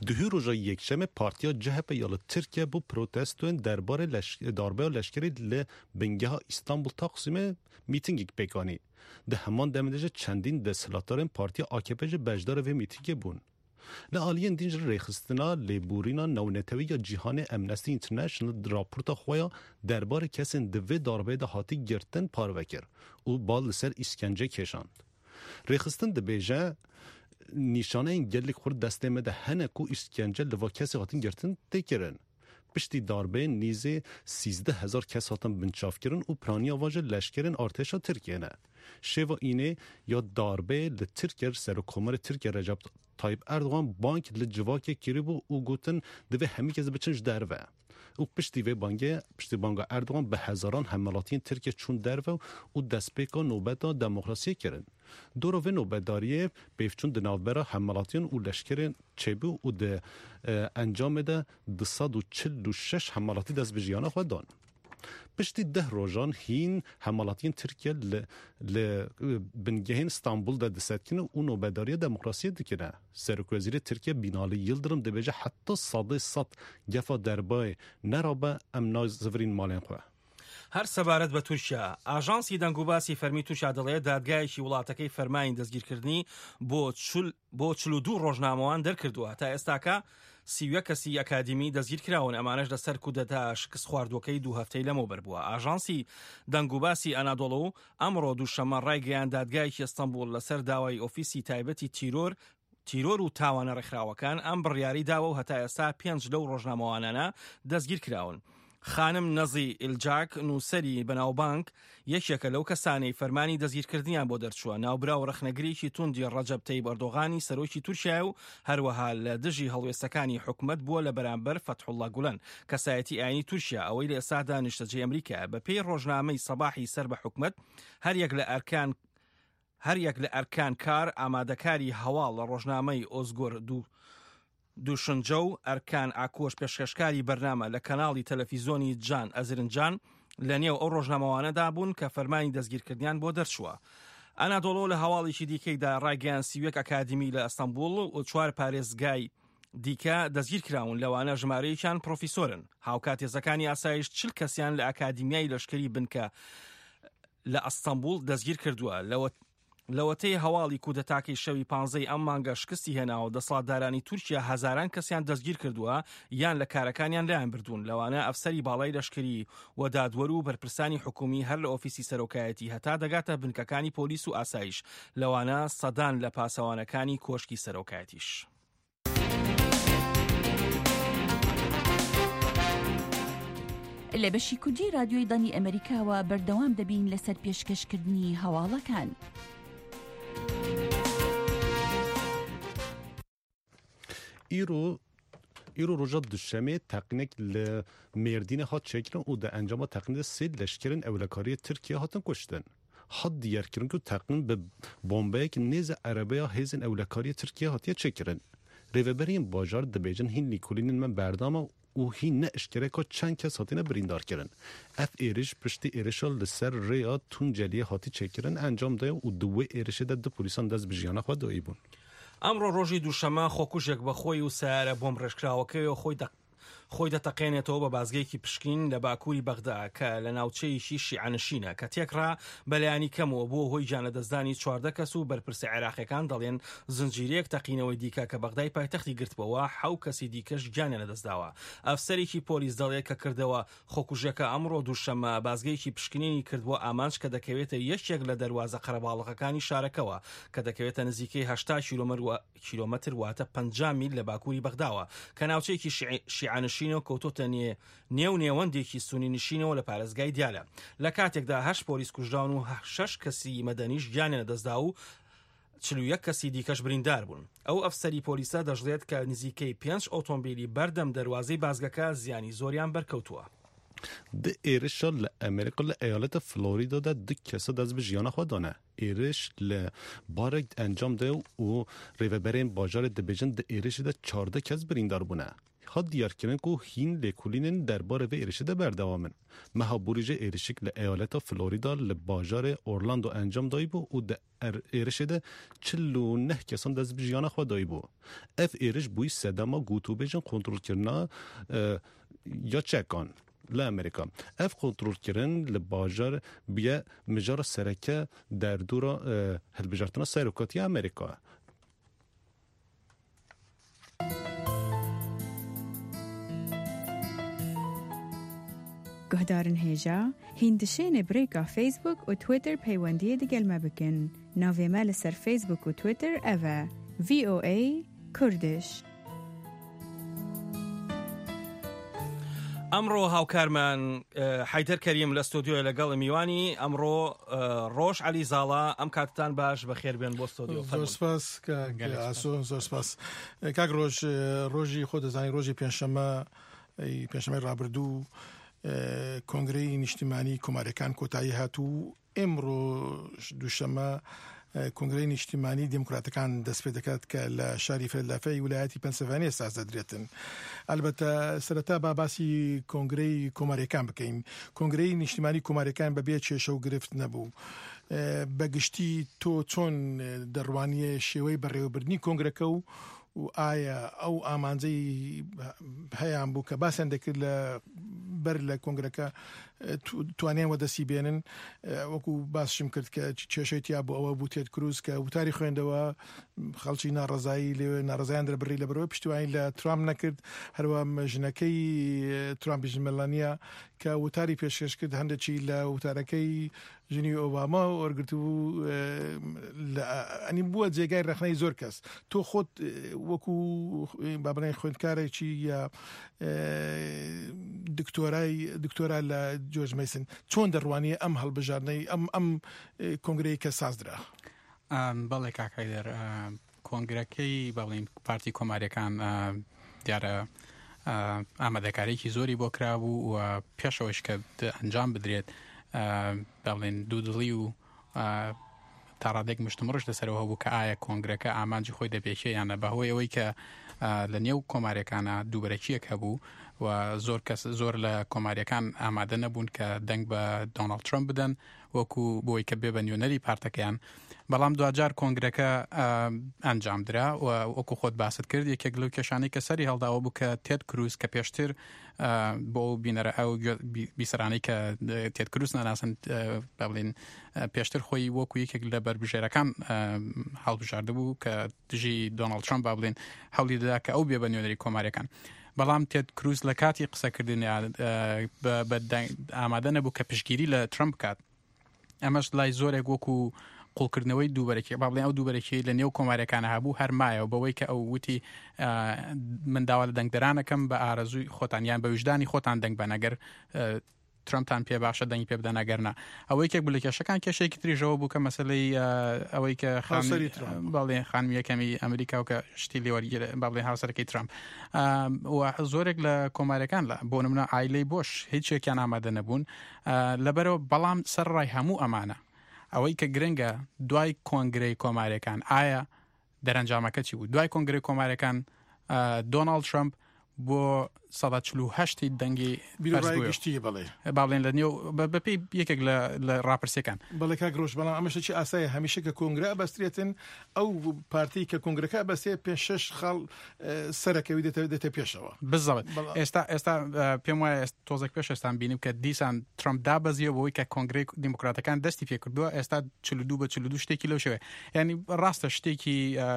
دهی روزا یکشنبه پارتیا CHP یال ترکیه بو پروتستون درباره داربه و لشکری لبنگه استانبول تقسیم میتینگ بکنی. ده همان دمدش چندین دستلاتارن پارتیا AKP بجدار و میتینگ بون. لعالیان دینج ریخستنا لیبورینا نونتوی یا جهان امنستی اینترنشنل راپورتا خویا درباره کسین دوی داربه ده هاتی گرتن پاروکر او بال سر اسکنجه کشاند. ریخستن ده بیجه نشانه این گلی خورد دسته مده هنه کو اسکنجه لوا کسی هاتین گرتن تکرن. پشتی داربه نیزه 13,000 کس هاتن بنچاف کرن و پرانی آواج لشکرن ارتشا ترکیه نه. شیوا اینه یا داربه لترکیه سرکومر ترکیه رجب طایب اردوغان بانک لجواک کریبو او گوتن دوی همی کز بچنج دروه. او پشتی بانگا اردوغان به هزاران حملاتین ترکیه چون دروه و دستپیکا نوبتا دموکراسی کرن. دورو و نوبتداریه بیفچون دناوبرا حملاتین و لشکرین چیبو و ده انجام ده 246 حملاتی دست بجیانه خود دان. پشتی 10 روزان هین حملاتین ترکیه بنگهین استانبول ده دستکنه و نوبتداری دموکراسی دکنه. سرک وزیر ترکیه بینالی یلدرم ده بیجه حتی صد گفا دربای نرابه امنا زفرین مالین خواه. هەر سەبارەت بە تورکیا ئاژانسی دەنگ و باسی فەرمی تورکیا دەڵێت دادگایەکی وڵاتەکەی فەرمانی دەستگیرکردنی بۆ 42 ڕۆژنامەوان دەرکردووە تا ئێستاکە 31 کەسی ئەکادیمی دەستگیر کراون ئەمانەش لەسەر کودەتا شکست خواردوەکەی 2 هەفتەی لەمەوبەر بووە. ئاژانسی دەنگ و باسی ئەنادۆڵ ئەمڕۆ دووشەممە ڕایگەیان دادگایەکی ئەستەمبول لەسەر داوای ئۆفیسی تایبەتی تیرۆر و تاوانە ڕێکخراوەکان ئەم بڕیاری داوە و هەتا ئێستا 5 لەو ڕۆژنامەوانانە دەستگیر کراون. خانم نەزی ئیلجاک نووسەری بەناوبانک یەکێکە لەو کەسانەی فەرمانی دەستگیرکردنیان بۆ دەرچووە ناوبرا و ڕەخنەگرێکی توندی ڕەجەب تەیب ئەردۆغانی سەرۆکی تورکیا و هەروەها لە دژی هەڵوێستەکانی حکومەت بووە لە بەرامبەر فەتحوڵڵا گولەن کەسایەتی ئاینی تورکیا ئەوەی لە ئێستادا نیشتەجێی ئەمریکا بە پێی ڕۆژنامەی سەباحی سەر بە حکومەت هەر یەک لە ئەرکان کار ئامادەکاری هەواڵ لە ڕۆژنامەی ئۆزگۆر دووشنجە و ئەرکان ئاکۆش پێشکەشکاری بەرنامە لە کەناڵی تەلەڤیزۆنی جان ئەزرنجان لە نێو ئەو ڕۆژنامەوانەدا بوون کە فەرمانی دەستگیرکردیان بۆ دەرچووە. ئەنادۆڵۆ لە هەواڵێکی دیکەیدا ڕایگەیان 31 ئەکادیمی لە ئەستەمبول و 4 پارێزگای دیکە دەستگیر کراون لەوانە ژمارەیەکیان پرۆفیسۆرن. هاوکاتێزەکانی ئاسایش 40 کەسیان لە ئەکادیمیای لەشکری بنکە لە ئەستەمبول دەستگیر کردووە. لەوەتەی هەواڵی کودەتاکەی شەوی 15 ئەم مانگە شکستی هێناوە دەسەڵاتدارانی تورکیا هەزاران کەسیان دەستگیر کردووە یان لە کارەکانیان لایەن بردوون لەوانە ئەفسەری باڵای لەشکری و دادوەر و بەرپرسانی حکومی هەر لە ئۆفیسی سەرۆکایەتی هەتا دەگاتە بنکەکانی پۆلیس و ئاسایش لەوانە سەدان لە پاسەوانەکانی کۆشکی سەرۆکایەتیش. لە بەشی کوردی رادیۆی دانی ئەمریکاوە بەردەوام دەبین لەسەر پێشکەشکردنی هەواڵەکان. ایرو روژا دوشمه تقنیک لمردین هات چکرن و ده انجام تقنیک سید لشکرین اولکاری ترکیه هاتن کشتن. حد دیگر کردن که تقنیک به بمبایی که نیز عربه هزین اولکاری ترکیه هاتیه چکرن. ریوبرین باجار دبیجن هین نیکولین من بردام و هین نه اشتراک چند کس هاتین بریندار کردن. اف ایرش پشتی ایرشال لسر ریا تون جلیه هاتی چکرن انجام ده و دوه ایرشه ده پلیسان دست بجیانه خود دایی بون. ئەمڕۆ ڕۆژی دووشەمە خۆکوژێک بە خۆی و سیارە بۆم ڕێژکراوەکەی و خۆی دەتەقێنێتەوە بە بازگەیەکی پشکین لە باکووری بەغدا کە لە ناوچەیەکی شیعەنشینە کە تێکڕا بەلایانی کەمەوە بۆ هۆی جانەدەستدانی 14 کەس و بەرپرسی عێراقیەکان دەڵێن زنجیرەیەک تەقینەوەی دیکە کە بەغدای پایتەختی گرتبەوە 7 کەسی دیکەش گیانیان لەدەستداوە. ئەفسەرێکی پۆلیس دەڵێت کە کردەوە خۆکوژەکە ئەمڕۆ دووشەمە بازگەیەکی پشکنینی کردبووە ئامانج کە دەکەوێتە یەکێک لە دەواازە قەرەباڵغەکانی شارەکەەوە کە دەکەوێتە نزیکەی 80 کیلۆمەتر واتە 50 میل لە باکووری بەغداوە کە ناوچەیەکی شیعەنشین و کەوتۆتە نێو نێوەندێکی سونی نشینەوە لە پارێزگای دیالە. لە کاتێکدا 8 پۆلیس کوژراون و 6 کەسی مەدەنیش گیانیان لەدەستدا و 41 کەسی دیکەش بریندار بوون. ئەو ئەفسەری پۆلیسە دەژڵێت کە نزیکەی 5 ئۆتۆمبیلی بەردەم دەواازەی بازگەکە زیانی زۆریان بەرکەوتووە. ده ایرش ل امریکا ل ایالت فلوریدا ده 2 کسا دست به جیان خود دانه. ایرش ل بارک انجام ده و ریوبرین باجار ده بیجن ده ایرش ده 14 کس بریندار بونه. هاد دیارکردن که هین لیکولینن درباره و ایرشده بردوامن. مها بوریج ایرشک لایالت فلوریدا لباجار اورلاندو انجام دایی بو و در ایرشده 49 کسان دست بجیان خوا دایی بو. اف ایرش بوی سدما گوتو بیجن کنترل کرنا یا چکان لامریکا. اف کنترل کردن لباجار بیا مجار سرکه در دورا هلبجارتنا سیروکاتی امریکا. گهدارن هیجا هندشین بریکا فیسبوک و تویتر پیوندی دیگل ما بکن. ناوی مال سر فیسبوک و تویتر اوه VOA کردش. ئەمڕۆ هاوکارمان حیدەر کەریم لە ستۆدیۆ لەگەڵ میوانی ئەمڕۆ ڕۆژ عەلی زاڵا ئەم کاتتان باش بەخێر بێن بۆ ستۆدیۆ. زۆر سپاس زۆر سپاس کاک ڕۆژی خۆ دەزانی ڕۆژی پێنجشەمەی ڕابردوو کۆنگرەی نیشتیمانی کۆمارەکان کۆتایی هاتوو. ئێمڕۆ دووشەمە کۆنگرەی نیشتیمانی دیموکراتەکان دەست پێ دەکات کە لە شاری فیلادلفیای ویلایەتی پەنسیلڤانیا ساز دەدرێتن. ئەلبەتە سەرەتا باسی کۆنگرەی کۆماریەکان بکەین. کۆنگرەی نیشتیمانی کۆماریەکان بەبێ کێشە و گرفت نەبوو. بەگشتی تۆ چۆن دەڕوانیە شێوەی بەڕێوەبردنی کۆنگرەکە و ئایا ئەو ئامانجەی هەیان بوو کە باسییان دەکرد لە بەر لە کۆنگرەکە توانیان وەدەسی بێنن. وەکو باسشم کرد کە کێشەی تیا بۆ ئەوە بوو تێد کروز کە وتاری خوێندەوە خەڵکی ناڕزایی لێوێ ناڕزایان دەربڕی لەبەرەوە پشتیوانی لە ترامپ نەکرد. هەروە ژنەکەی ترامپیش مەلانیا کە وتاری پێشکەش کرد هەندێکی لە وتارەکەی ژنی ئۆباما وەرگرتبوو ئەنی بووە جێگای ڕخنەی زۆر کەس. تۆ خۆت وەکو بابنەی خوێندکارێکی یا دکتۆرا لە جۆرج میسن چۆن دەڕوانیە ئەم هەڵبژاردنەی ئەم کۆنگرەی کە سازدرا؟ بەڵێ کاکایدەر کۆنگرەکەی بەڵێن پارتی کۆماریەکان دیارە ئامادەکاریی زۆری بۆ کرابوو و پێشەوەش کە ئەنجام بدرێت بەڵێن دوودڵی و تا ڕادێک مشتمڕش لەسەرەوە بوو کە ئایا کۆنگرەکە ئامانجی خۆی دەپێشێ یانە بەهۆی ئەوەی کە لە نێو کۆماریەکانە دووبەرەکیەک هەبوو و زۆر لە کۆماریەکان ئامادە نەبوون کە دەنگ بە دۆناڵد ترامپ بدەن وەکو بۆی کە بێ بە نیۆنەری پارتەکەیان. بەڵام دوجار کۆنگرەکە ئەنجام درا و وەکو خۆت باست کرد یەکێک لەو کێشانەی کە سەری هەڵداوە بوو کە تێد کروز کە پێشتر بۆ بینەرە ئەو بیسەرانەی کە تێد کروز ناناسن بڵین پێشتر خۆی وەکو یەکێک لە بەربژێرەکان هەڵبژاردە بوو کە دژی دۆناڵد ترامپ بڵین هەوڵی دەدا کە ئەو بێ بە نیۆنەری کۆماریەکان. بەڵام تێد کروز لە کاتی قسەکردن ئامادە نەبوو کە پشتگیری لە ترامپ کات. ئەمەش لای زۆرێک وەکو قوڵکردنەوەی دووبەرەکی بابڵێن ئەو دووبەرەکی لە نێو کۆماریەکانە هەبوو هەرمایە و بەوەی کە ئەو وتی من داوا لە دەنگدەرانەکەم بە ئارەزووی خۆتان یان بە وجدانی خۆتان دەنگ بە نەگەر ترامپتان پێ باشە دەنگی پێ بدە نەگەرنا. ئەوەی کێک بڵێ کێشەکان کێشەیەکی تریژەوە بوو کە مەسەلەی ئەوەی کە باڵێن خانمی یەکەمی ئەمریکا و کە شتی لێوەرگیرە باڵێن هاوسەرەکەی ترامپ و زۆرێک لە کۆماریەکان بۆ نمونە ئایلەی بۆش هیچێکیان ئامادە نەبوون لەبەرەوە. بەڵام سەرڕای هەموو ئەمانە ئەوەی کە گرنگە دوای کۆنگرەی کۆماریەکان ئایا دەرەنجامەکە چی بوو؟ دوای کۆنگرەی کۆماریەکان دۆناڵد ترامپ بۆ 148 دەنگی بیرۆڕایگەشتی باڵێن لە نێو بەپێی یەکێک لە ڕاپرسەکان. بەڵێ کاک ڕۆژ بەڵام ئەمەشەی ئاسایە هەمیشە کە کۆنگرە بەسترێتن ئەو پارتی کە کۆنگرەکە بەستێ 5-6 خاڵ سەرەکەوی دێتە پێشەوە. بزەوت ئێستا پێم وایە تۆزێک پێش ئێستان بینیم کە دیسان ترامپ دابەزیەوە بۆی کە کۆنگرەی دیموکراتەکان دەستی پێ کردووە ئێستا 42 شتێکی لەو شێوەیە. یعنی ڕاستە شتێکی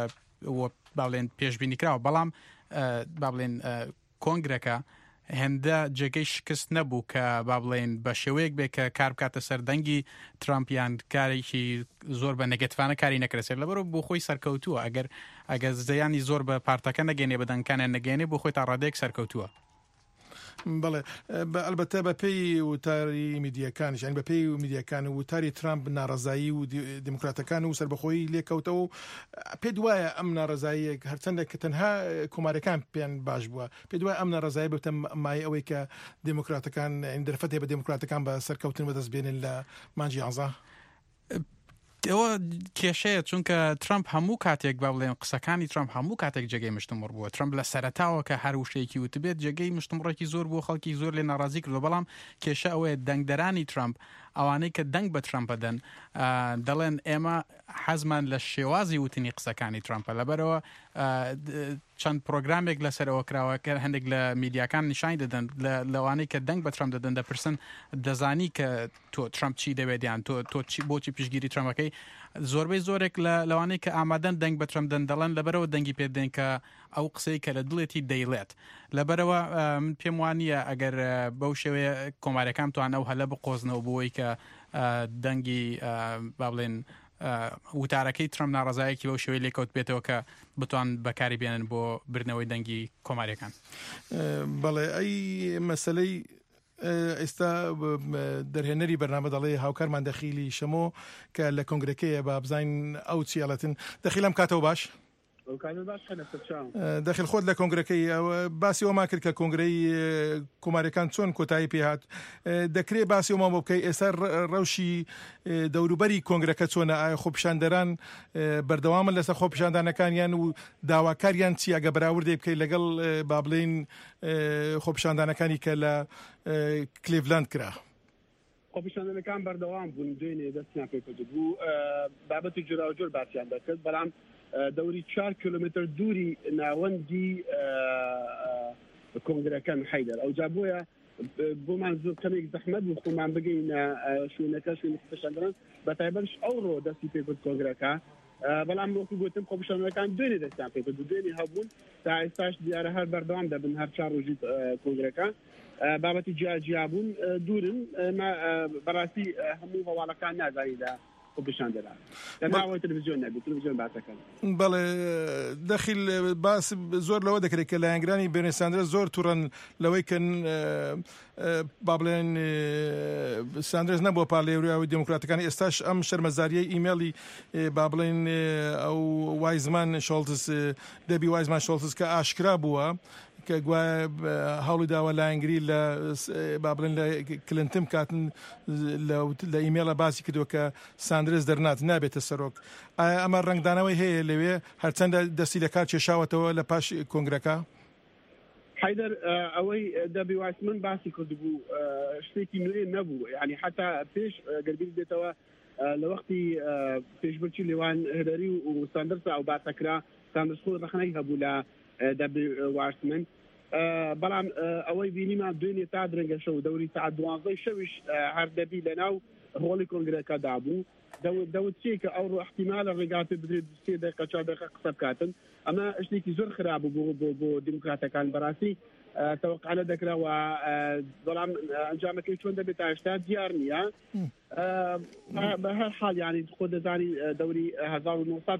باڵێن پێشبینی کراوە بەڵام بابڵێن کۆنگرەکە هێندە جێگەی شکست نەبوو کە بابڵێن بە شێوەیەک بێ کە کار بکاتە سەردەنگی ترامپیان کارێکی زۆر بە نەگەتوانە کاری نەکرێت لەبەرەوە بۆ خۆی سەرکەوتووە ئەگەر زەیانی زۆر بە پارتەکە نەگەێنێ بەدەنگکانیان نەگەێنێ بۆ خۆی تا ڕادەیەک سەرکەوتووە. بەڵێ ئەلبەتە بەپێی وتاری میدیەکانیش یان بەپێی میدیەکان و وتاری ترامپ ناڕزایی و دیموکراتەکان و سەربەخۆیی لێکەوتەوە پێ دوایە ئەم ناڕزاییەک هەرچەندە کە تەنها کۆماریەکان پێیان باش بووە پێ دوای ئەم ناڕزایی بتە مای ئەوەی کە دیموکراتەکان دەرفەتێ بە دیموکراتەکان بە سەرکەوتن بەدەست بێنن لە مانجی 11. ئەوە کێشەیە چونکە ترامپ هەموو کاتێک با بڵێن قسەکانی ترامپ هەموو کاتێک جێگەی مشتمڕ بووە. ترامپ لە سەرەتاوە کە هەر وشەیەکی وتبێت جێگەی مشتمڕێکی زۆر بۆ خەڵکی زۆر لێ ناڕازی کردو، بەڵام کێشە ئەوەیە دەنگدەرانی ترامپ ئەوانەی کە دەنگ بە ترامپە دەن دەڵێن ئێمە حەزمان لە شێوازی وتنی قسەکانی ترامپە، لەبەرەوە چەند پرۆگرامێک لەسەرەوە کراوە کە هەندێک لە میدیاکان نیشانی دەدەن لەوانەی کە دەنگ بە ترامپ دەدەن دەپرسن دەزانی کە تۆ ترامپ چی دەوێت یان تۆ بۆچی پشتگیری ترامپەکەی. زۆربەی زۆرێک لەوانەی کە ئامادەن دەنگ بە ترامپ دەن دەڵێن لەبەرەوە دەنگی پێدەن کە ئەو قسەی کە لە دڵێتی دەیڵێت. لەبەرەوە من پێم وانە ئەگەر بەو شێوەیە کۆماریەکان توان ئەو هەلە بقۆزنەوە بۆی کە دەنگی با بڵێن وتارەکەی ترامپ ناڕزایەکی بەو شێوەی لێکەوت بێتەوە کە بتوان بەکاری بێنن بۆ برنەوەی دەنگی کۆماریەکان. بەڵێ ئەی مەسەلەی ئێستا دەرهێنەری بەرنامە دەڵێ هاوکارمان دەخیلی شەمۆ کە لە کۆنگرەکەیە با بزین ئەو چیاڵەتن دەخیلم کاتەوە باش دەخل خۆت لە کۆنگرەکەی باسی ئەوما کرد کە کۆنگرەی کۆماریەکان چۆن کۆتایی پێهات دەکرێت باسی ئەوما بۆ بکەی ئێستا ڕەوشی دەوروبەری کۆنگرەکە چۆنە ئایا خۆپیشاندەران بەردەوامن لەسەر خۆپیشاندانەکانیان و داواکاریان چی ئەگە بەراوردی بکەی لەگەڵ با بڵێن خۆپیشاندانەکانی کە لە کلیڤلاند کرا؟ خۆپیشاندانەکان بەردەوام بوون دوێنێ دەستیان پێکرد بوو بابەتی جوراوجۆر باسییان دەکرد، بەڵام دەوری 4 کیلومتر دووری ناوەندی کۆنگرەکان حیدەر ئەو جا بۆیە بۆمان زۆر کەمێک زەحمەت بوو خۆمان بگەینە شوێنەکە شوێنی خۆپیشاندەران بەتایبەتش ئەوڕۆ دەستی پێکرد کۆنگرەکە، بەڵام وەکو گوتم خۆپیشاندەرەکان دوێنێ دەستیان پێکرد و دوێنێ هەبوون تا ئێستاش دیارە هەر بەردەوام دەبن هەر 4 ڕۆژی کۆنگرەکە بابەتی جیابوون دوورن بەڕاستی هەموو هەواڵەکان نازانی لە خۆپیشاندەران لەناوەی تەلەڤیزیۆن نەبێت تەلەڤیزیۆن باسەکەن. بەڵێ دەخیل باس زۆر لەوە دەکرێت کە لایەنگرانی بێنێ ساندرس زۆر تووڕەن لەوەی کەن با بڵێن ساندرس نەبووە پارلێوریاوی دموکراتەکانی ئێستاش ئەم شەرمەزاریەی ئیمێڵی با بڵێن ئەو وایزمان شۆڵتس دەبی وایزمان شۆڵتس کە ئاشکرا بووە کە گوایە هەوڵی داوە لایەنگری لە با بڵێن لە کلنتم کاتن لە ئیمێڵە باسی کردووە کە ساندرس دەرنات نابێتە سەرۆک. ئەمە ڕنگدانەوەی هەیە لەوێ هەرچەندە دەستی لە کار کێشاوەتەوە لە پاش کۆنگرەکە؟ حیدەر ئەوەی دەبی وایسمن باسی کردبوو شتێکی نوێ نەبوو، یعنی حتا پێش گەربیر بێتەوە لە وەختی پێشبرچی لێوان هەرەری و ساندرس ئەو باسەکرا ساندرس خۆ ڕخنەی هەبوو لە دەبی وایسمن، بەڵام ئەوەی بینیمان دوێنێ تا درەنگە شەو دەوری ساعت 12 شەویش هەر دەبی لەناو هۆڵی کۆنگرەکە دابوو دەوت چی کە ئەو احتیمالە ڕێگاتێ بدرێت 3 دقیقە 4 دقیقە قسە بکاتن، ئەمە شتێکی زۆر خراپ بوو بۆ دیموکراتەکان بەڕاستی تەوقعانە دەکراوە، بەڵام ئەنجامەکەی چۆن دەبێت تا هێشتا دیار نییە. بە هەر حاڵ یعنی خۆ دەزانی دەوری 1900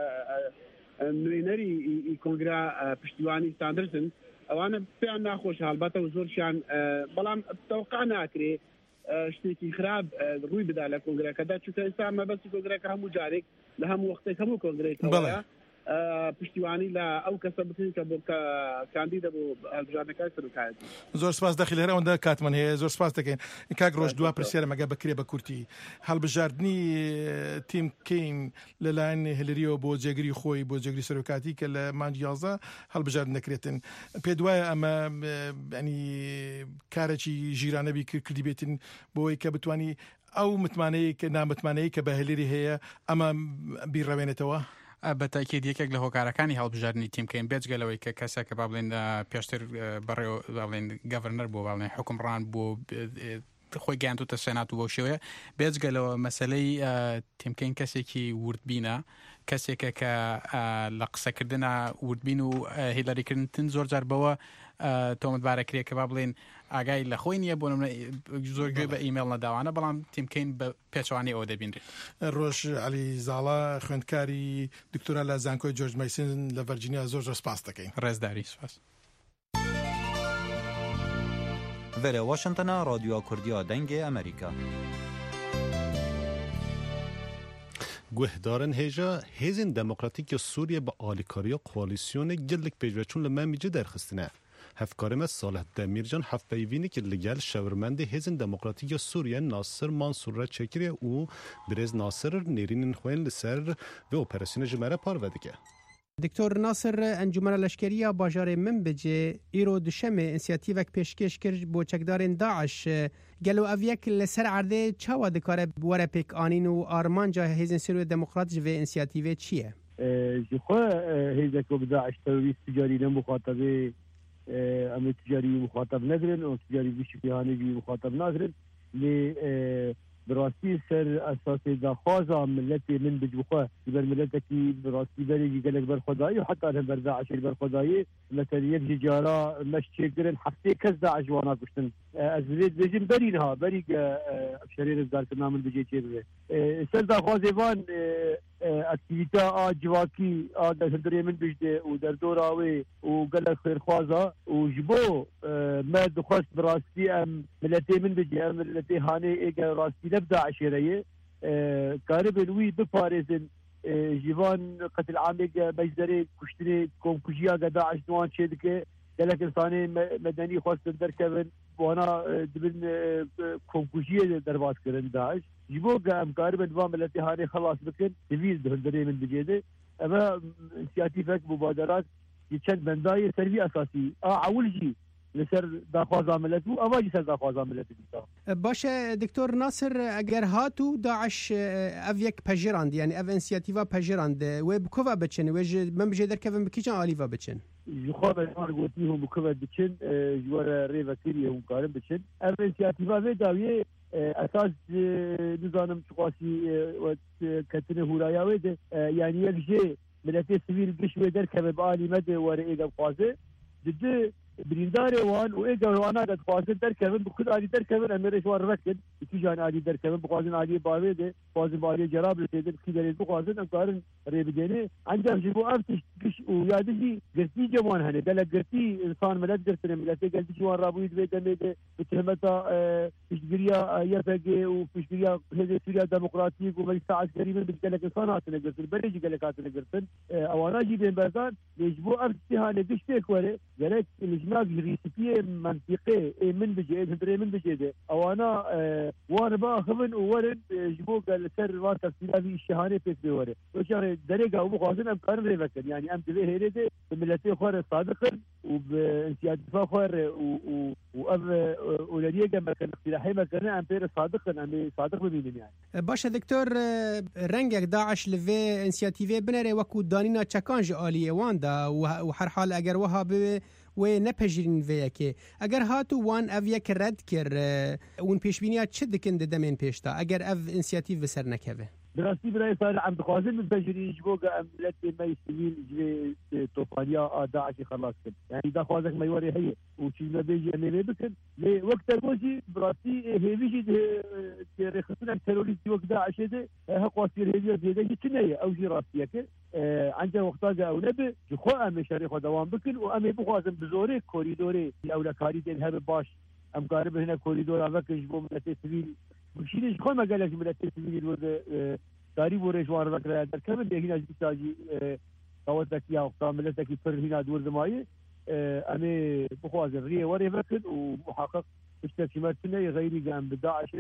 نوێنەری کۆنگرا پشتیوانی ساندرسن ئەوانە پێیان ناخۆش هەڵبەتە و زۆرشیان، بەڵام تەوقع ناکرێ شتێکی خراپ ڕووی بدا لە کۆنگرەکەدا، چونکە ئێستا مەبەستی کۆنگرەکە هەموو جارێک لە هەموو وەختێک هەموو کۆنگرێکەوە پشتیوانی لە ئەو کەسە بکەین کە بۆ کاندیدە بۆ هەڵبژاردنەکەی سەرۆکایەتی. زۆر سپاس دەخیل هەر ئەوەندە کاتمان هەیە زۆر سپاس دەکەین. کاک ڕۆژ دوا پرسیارە مەگە بکرێ بە کورتی هەڵبژاردننی تیم کین لەلایەن هیلریەوە بۆ جێگری خۆی بۆ جێگری سەرۆکاتی کە لە مانگی 11 هەڵبژارد نەکرێتن، پێ دوایە ئەمە ینی کارێکی ژیرانەبی کردی بێتن بۆی کە بتوانی ئەو متمانەیە کە نامتمانەیە کە بە هیلری هەیە ئەمە بیڕەوێنێتەوە؟ بە تاکید یەکێک لە هۆکارەکانی هەڵبژاردننی تیمکەین بێجگەلەوەی کە کەسێک کە با بڵێن پێشتر بەڕێوە با بڵێن گەڤەرنەر بۆ با بڵێن حکومڕان بۆ خۆی گەیاندوتە سێنات و بۆ شێوەیە بێجگەلەوە مەسەلەی تیمکەین کەسێکی وردبینە، کەسێکە کە لە قسەکردنە وردبین و هیلەریکردن زۆر جار بەوە تۆمەتبارەکرێ کە با بڵێن ئاگای لە خۆی نییە بۆ زۆر گوێ بە ئیمێڵ نەداوانە، بەڵام تیمکەین بە پێچوانی ئەوە دەبینێت. ڕۆژ علی زاڵا خوێندکاری دکتۆرا لە زانکۆی جۆرج مەیسن لە ڤەرجینیا زۆر سپاس دەکەین. ڕێزداری سپاس. Vere Washington'a Radyoya Kurdiya Dengê Amerîka. Guhdarên hêja Hêzên Demokratîk ya Sûriye bi alîkariya koalîsyonê gelek pêşveçûn li Memîcê derxistine. هفکارم صالح دمیرجان هف پیوینی که لگل شورمند هزن دموکراتیک سوریه ناصر منصور را چکری او برز ناصر نیرین خوین لسر و اپراسیون جمره پار ودگه. دکتر ناصر انجمن لشکریه باجار منبجه ایرو دشمه انسیاتیوک پیشکش کرد با چکدارین داعش گلو اویک لسر عرده چاوا دکاره بواره پیک آنین و آرمانجا هیزن سروی دموکراتیک و انسیاتیوه چیه؟ جخوا هیزک و داعش تروریست تجاری نمخاطبه اما تجاری مخاطب ندرن و تجاری بیشی پیهانی بی مخاطب ندرن لی براستی سر اساس داخوازا ملتی من بجوخه بر ملتکی براستی بری قالك بر خدایی و حتی هم بر داعش بر خدایی مثلا یک جارا مش چیکرن هفته کس داعش وانا کشتن از زید بجن برینها بری شریر دار کنام من بجی چیره سر داخوازوان اکتیویتا جواکی در هندری من بجده و در دوراوی و قالك خیر خوازا و جبو ما دخواست براستی ام ملتی من بجی ام ملتی هانه ایگا راستی نبدا عشيريه قارب الوي بباريزن جيفان قتل عامق مجزري كشتري كوم كوجيا داعش دوان شيدك قالك انساني مدني خاص دركبن وانا دبن كوم كوجيا دربات كرن داعش جيبو قام قارب دوام التي هاني خلاص بكن تفيز دهندري من بجيده اما سياتيفك مبادرات يتشد بنداي سربي اساسي اولجي لسر داخواز عملت و اواجی سر داخواز عملت بیتا. باشه دکتر ناصر اگر هاتو داعش او یک پجراند یعنی او انسیاتیوا پجراند و بکووا بچن و من بجه در کفن بکیچن آلیوا بچن جخواب ایمان گوتی هم بکووا بچن جوار ریو کری هم کارم بچن او انسیاتیوا و داویه اساس نظام چقاسی و کتن هورایا ده یعنی یک جه ملتی سویل گشوه در کفن بآلی مده واره ایگم خوازه جده برينداري وان واجا وانا قد قاصد دركبن بخد علي دركبن امريش وان ركن في جان علي دركبن بقاصد علي باويده قاصد علي جراب لتيد في دري بقاصد انقارن ريبجني عندهم جيبو امتش كش ويادجي قرتي جوان هني قال قرتي انسان ملت قرتني ملت قلت جوان رابويد بيدمه بتهمتا فيشغريا يفقي وفيشغريا هذه سوريا ديمقراطيك ومجلس عسكري من بتقلك انسانات نقرتن بريجي قالك نقرتن اوانا جيبين بردان يجبو امتي هاني دشتك ولا قالك هناك ريسيبيه منطقي من بجي هندري من بجي ده اوانا وانا باخذن وورد جبوق السر وار تفصيلي الشهانه في بيوره وشهر درجه ابو قاسم ام كان ريفكن يعني ام دي هيرده بملتي خور صادق وبانسياد فخور واب اولاديه مكان اقتراحي مكان ام بير صادق ام صادق ببينين يعني باشه دكتور رنگك داعش لفي انسياتيفي بنري وكو دانينا تشكانج اليه واندا وهر حال اگر وها و نپجرین ویکی اگر هاتو وان او یک رد کر اون پیشبینیات چه دکن دمین پیشتا اگر او انسیاتیو بسر نکوه براستی برای سال عم بخوازن من بجري جبوغا ملت ما يستويل جوي توفانيا داعش خلاص كن يعني دا خوازك ما يوري هي وشي ما بيجي امي بكن لي وقت بوجي براستی هيفيجي رخصنا تيروريست وقت داعش ده هقواسير هي زياده كنيه او جي راستيك عنده وقتا او نبي جو ام شريخ دوام بكن وامي بخوازن بزوري كوريدوري الاولكاري دين هب باش ام قارب هنا كوريدور افك جبو ملت سيفيل وشيلش خو ما قالك ملت سيفيل ورد تاريخ ورجوار ذكر در كمل هنا جتاجي قوتك يا وقتا ملتك يفر هنا دور زماي امي بخوازن ريه وري فكن ومحقق اشتكيماتنا غيري قام بداعش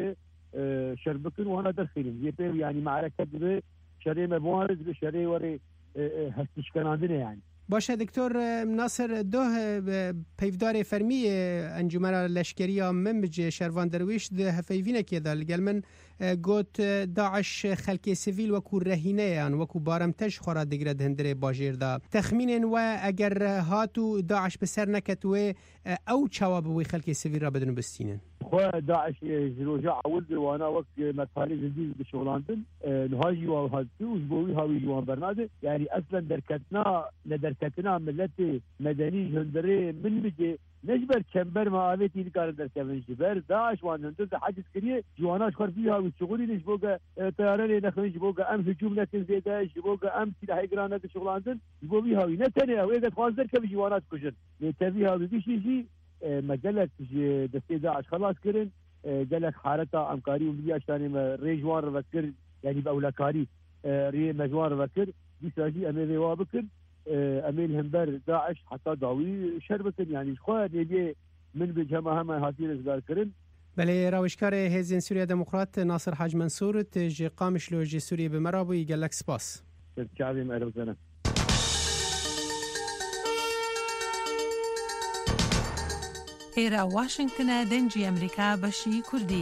شربكن وانا دخلين يبي يعني معركه شري مبارز بشري وري هستشكن عندنا يعني باشه دکتر ناصر دوه پیفدار فرمی انجمن لشکریه ممج شروان درویش ده هفیوینه که دال گل من گوت داعش خلک سیویل وکو رهینه یان وکو بارمتش خورا دگره دهندره باجیر دا تخمین و اگر هاتو داعش بسر نکت و او چواب وی خلک سیویل را بدون بستینن خو داعش رجع ولد وانا وقت مطالب جديد بشغلاندن نهاجي وهاتو وجبوي هاوي جوان برناده يعني اصلا دركتنا ملت مدني هندري من بيجي نجبر كمبر ما عادتي الكار دركبن جبر داعش وان هندر حاجز كريه جواناش خر فيها وشغلي نجبوغا طيران نخرج جبوغا ام هجوم لكن زياده جبوغا ام سلاح جرانه شغلاندن جبوي هاوي نتني او اذا خاص دركب جوانات كجن نتبي هاوي بشي مجلة دستي داعش خلاص كرن قالك حارتها امكاري وبيا شاني ريجوان رفكر يعني باولكاري ري مجوان رفكر دي ساجي امي روا بكر اميل همبر داعش حتى داوي شربتن يعني خواه نبيه من بجمع هم هاتي رزگار کرن. بله راوشکار هزین سوریا دموکرات ناصر حاج منصور تجی قامش لوجی سوریه به مرابوی گلک سپاس. شعبي أهلا وسهلا. ئێرە واشنگتنە دەنجی ئەمریکا بەشی کوردی.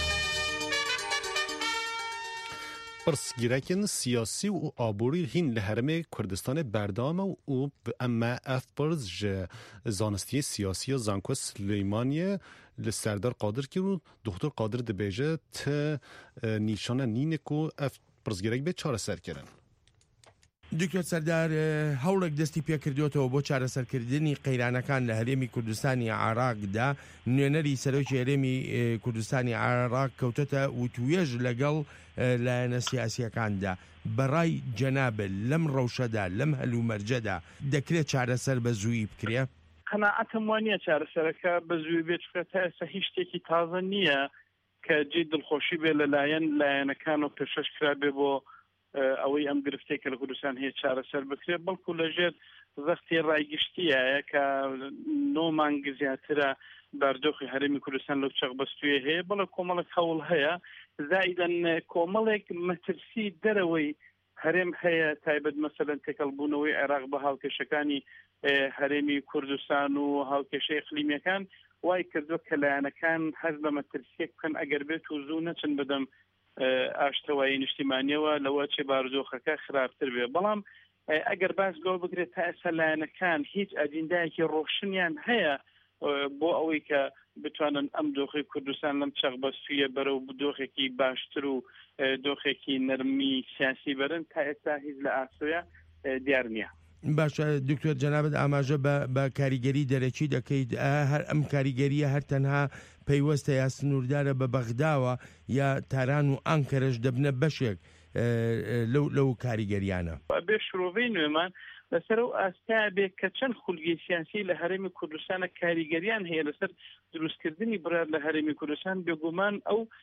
پرسگیرکن سیاسی و آبوری هین لحرم کردستان بردام و اما اف پرز زانستی سیاسی زانکو سلیمانی لسردار قادر که رو دکتر قادر دبیجه ت نیشان نینکو اف پرسگیرک به چاره سر کردن. دکتۆر سەردار هەوڵێک دەستی پێکردوێتەوە بۆ چارەسەرکردنی قەیرانەکان لە هەرێمی کوردستانی عێراقدا. نوێنەری سەرۆکی هەرێمی کوردستانی عێراق کەوتەتە وتوێژ لەگەڵ لایەنە سیاسیەکاندا. بەڕای جەنابە لەم ڕەوشەدا لەم هەلومەرجەدا دەکرێت چارەسەر بە زوویی بکرێ؟ قەناعەتم وانە چارەسەرەکە بە زووی بێت تا ئێستا هیچ شتێکی تازە نییە کە جێ دڵخۆشی بێ لایەنەکان و پێشەش کرا بێ بۆ ئەوەی ئەم گرفتەیە کە لە کوردستان هەیە چارەسەر بکرێت، بەڵکو لەژێر زەختی ڕایگشتیایە کە 9 مانگ زیاترە باردۆخی هەرێمی کوردستان لەو چەقبەستویە هەیە، بەڵێ کۆمەڵێک هەوڵ هەیە زائیدەن کۆمەڵێک مەترسی دەرەوەی هەرێم هەیە تایبەت مەسەلەن تێکەڵبوونەوەی عێراق بە هاوکێشەکانی هەرێمی کوردستان و هاوکێشەی ئیقلیمیەکان وای کردووە کە لایەنەکان هەر بە مەترسیەک بکەن ئەگەر بێت و زوو نەچن بدەم ئاشتەوایی نیشتیمانیەوە لەوە چێ بارودۆخەکە خراپتر بێ. بەڵام ئەگەر باس گەڵ بگرێت تا ئێستا لایەنەکان هیچ ئەجندایەکی ڕۆشنیان هەیە بۆ ئەوەی کە بتوانن ئەم دۆخی کوردستان لەم چەقبەستویە بەرەو دۆخێکی باشتر و دۆخێکی نەرمی سیاسی بەرن تا ئێستا هیچ لە ئاسۆیە دیار نییە. باشە دکتۆر جەنابەت ئاماژە بە کاریگەری دەرەکی دەکەیت هەر ئەم کاریگەریە هەر تەنها پەیوەستە یا سنووردارە بە بەغداوە یا تاران و ئەنکەرەش دەبنە بەشێک لەو کاریگەریانە؟ بێ شرۆڤەی نوێمان لەسەر ئەو ئاستا بێ کە چەند خولگەی سیاسی لە هەرێمی کوردستانە کاریگەریان هەیە لەسەر دروستکردنی برار لە هەرێمی کوردستان بێگومان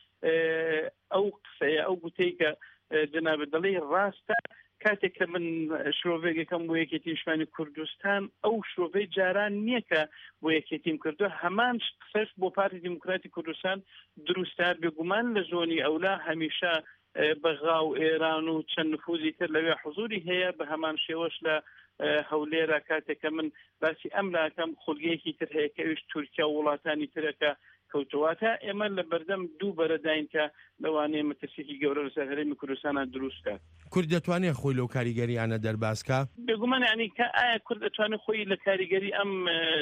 ئەو قسەیە ئەو گوتەی کە جەنابەت دەڵێ ڕاستە. کاتێک کە من شرۆڤێکەکەم بۆ یەکێتی نیشتیمانی کوردستان ئەو شرۆڤەی جاران نییە کە بۆ یەکێتیم کردووە هەمان قسەش بۆ پارتی دیموکراتی کوردستان دروستە بێگومان لە زۆنی ئەولا هەمیشە بەغا و ئێران و چەند نفوذی تر لەوێ حضوری هەیە بە هەمان شێوەش لە هەولێرە کاتێک کە من باسی ئەم لاکەم خولگەیەکی تر هەیە کەویش تورکیا و وڵاتانی ترەکە کەوتواتە ئێمە لە بەردەم دوو بەرەداین کە لەوانەیە مەترسێکی گەورە لەسەر هەرێمی کوردستانە دروستکات. کورد دەتوانێت خۆی لەو کاریگەریانە دەرباسکە؟ بێگومان یعنی کە ئایا کورد دەتوانێت خۆی لە کاریگەری ئەم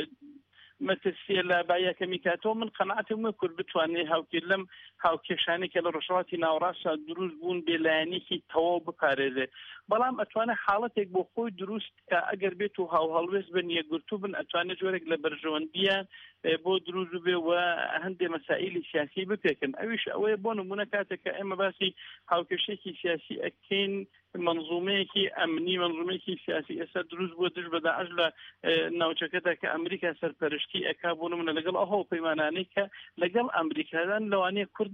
مەترسیە لە بایەکەمی کاتەوە من قەناعەتم وە کورد بتوانێت هاوکێ لەم هاوکێشانێک کە لە ڕۆژهەڵاتی ناوەڕاستە دروست بوون بێلایەنێکی تەواو بپارێزێ، بەڵام ئەتوانێت حاڵەتێک بۆ خۆی دروست کە ئەگەر بێت و هاوهەڵوێست بن یەکگرتوو بن ئەتوانێت جۆرێک لە بەرژەوەندیە بۆ دروست بێ و هەندێک مەسائلی سیاسی بپێکن. ئەویش ئەوەیە بۆ نمونە کاتێک کە ئێمە باسی هاوکێشێکی سیاسی ئەکەین منظومەیەکی ئەمنی منظومەیەکی سیاسی ئێستا دروست بۆ دژ بە داعش لە ناوچەکەدا کە ئەمریکا سەرپەرشتی ئەکا بۆ نمونە لەگەڵ ئەو پەیمانانەی کە لەگەڵ ئەمریکادان لەوانەیە کورد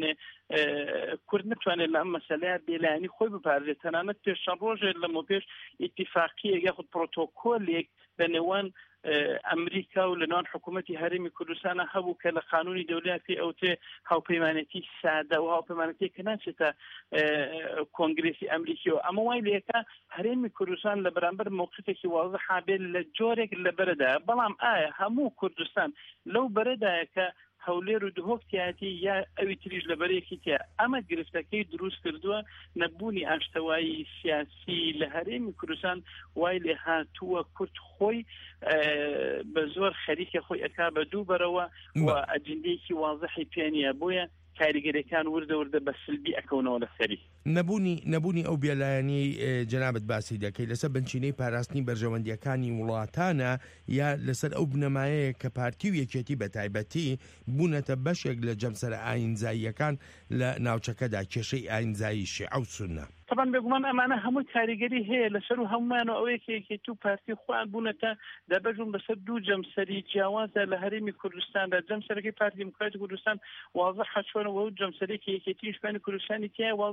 نتوانێت لە ئەم مەسەلەیە بێلایەنی خۆی بپارێت. تەنانەت پێش چەند ڕۆژێک لەمە پێش ئیتیفاقیەک یاخود پرۆتۆکۆلێک لە نێوان ئەمریکا و لە نێوان حکوومەتی هەرێمی کوردستانە هەبوو کە لە قانونی دەوڵەتی ئەوتێ هاوپەیمانەتی سادە و هاوپەیمانەتی کە ناچێتە کۆنگرێسی ئەمریکیەوە. ئەمە وای لێکە هەرێمی کوردستان لە بەرامبەر موقفێکی واضح حابێت لە جۆرێک لە بەرەدایە، بەڵام ئایا هەموو کوردستان لەو بەرەدایە کە هەولێر و دهۆکتیاتی یا ئەوی تریش لە بەرەیەکی تیا ئەمە گرفتەکەی دروست کردووە نەبوونی ئاشتەوایی سیاسی لە هەرێمی کوردستان وای لێ هاتووە کورد خۆی بە زۆر خەریکە خۆی ئەکا بە دوو بەرەوە و ئەجندەیەکی واضحی پێ نییە، بۆیە کاریگەریەکان وردە بە سلبی ئەکەونەوە لەسەری. نەبوونی ئەو بێلایەنی جەنابەت باسی دەکەی لەسەر بنچینەی پاراستنی بەرژەوەندیەکانی وڵاتانە یا لەسەر ئەو بنەمایەیە کە پارتی و یەکێتی بە تایبەتی بوونەتە بەشێک لە جەمسەرە ئاینزاییەکان لە ناوچەکەدا کێشەی ئاینزایی شیعە و سونە. طبعا بێگومان ئەمانە هەموو کاریگەری هەیە لەسەر و هەمومانەوە ئەوەیەکێکی تو پارتی خوان بوونەتە دەبەژون بەسەر دوو جەمسەری جیاوازە لە هەرێمی کوردستاندا. جەمسەرەکەی پارتی دیموکراتی کوردستان واضح چۆنەوە و جەمسەرێکی یەکێتی نیشتیمانی کوردستانی تیا واضح چۆن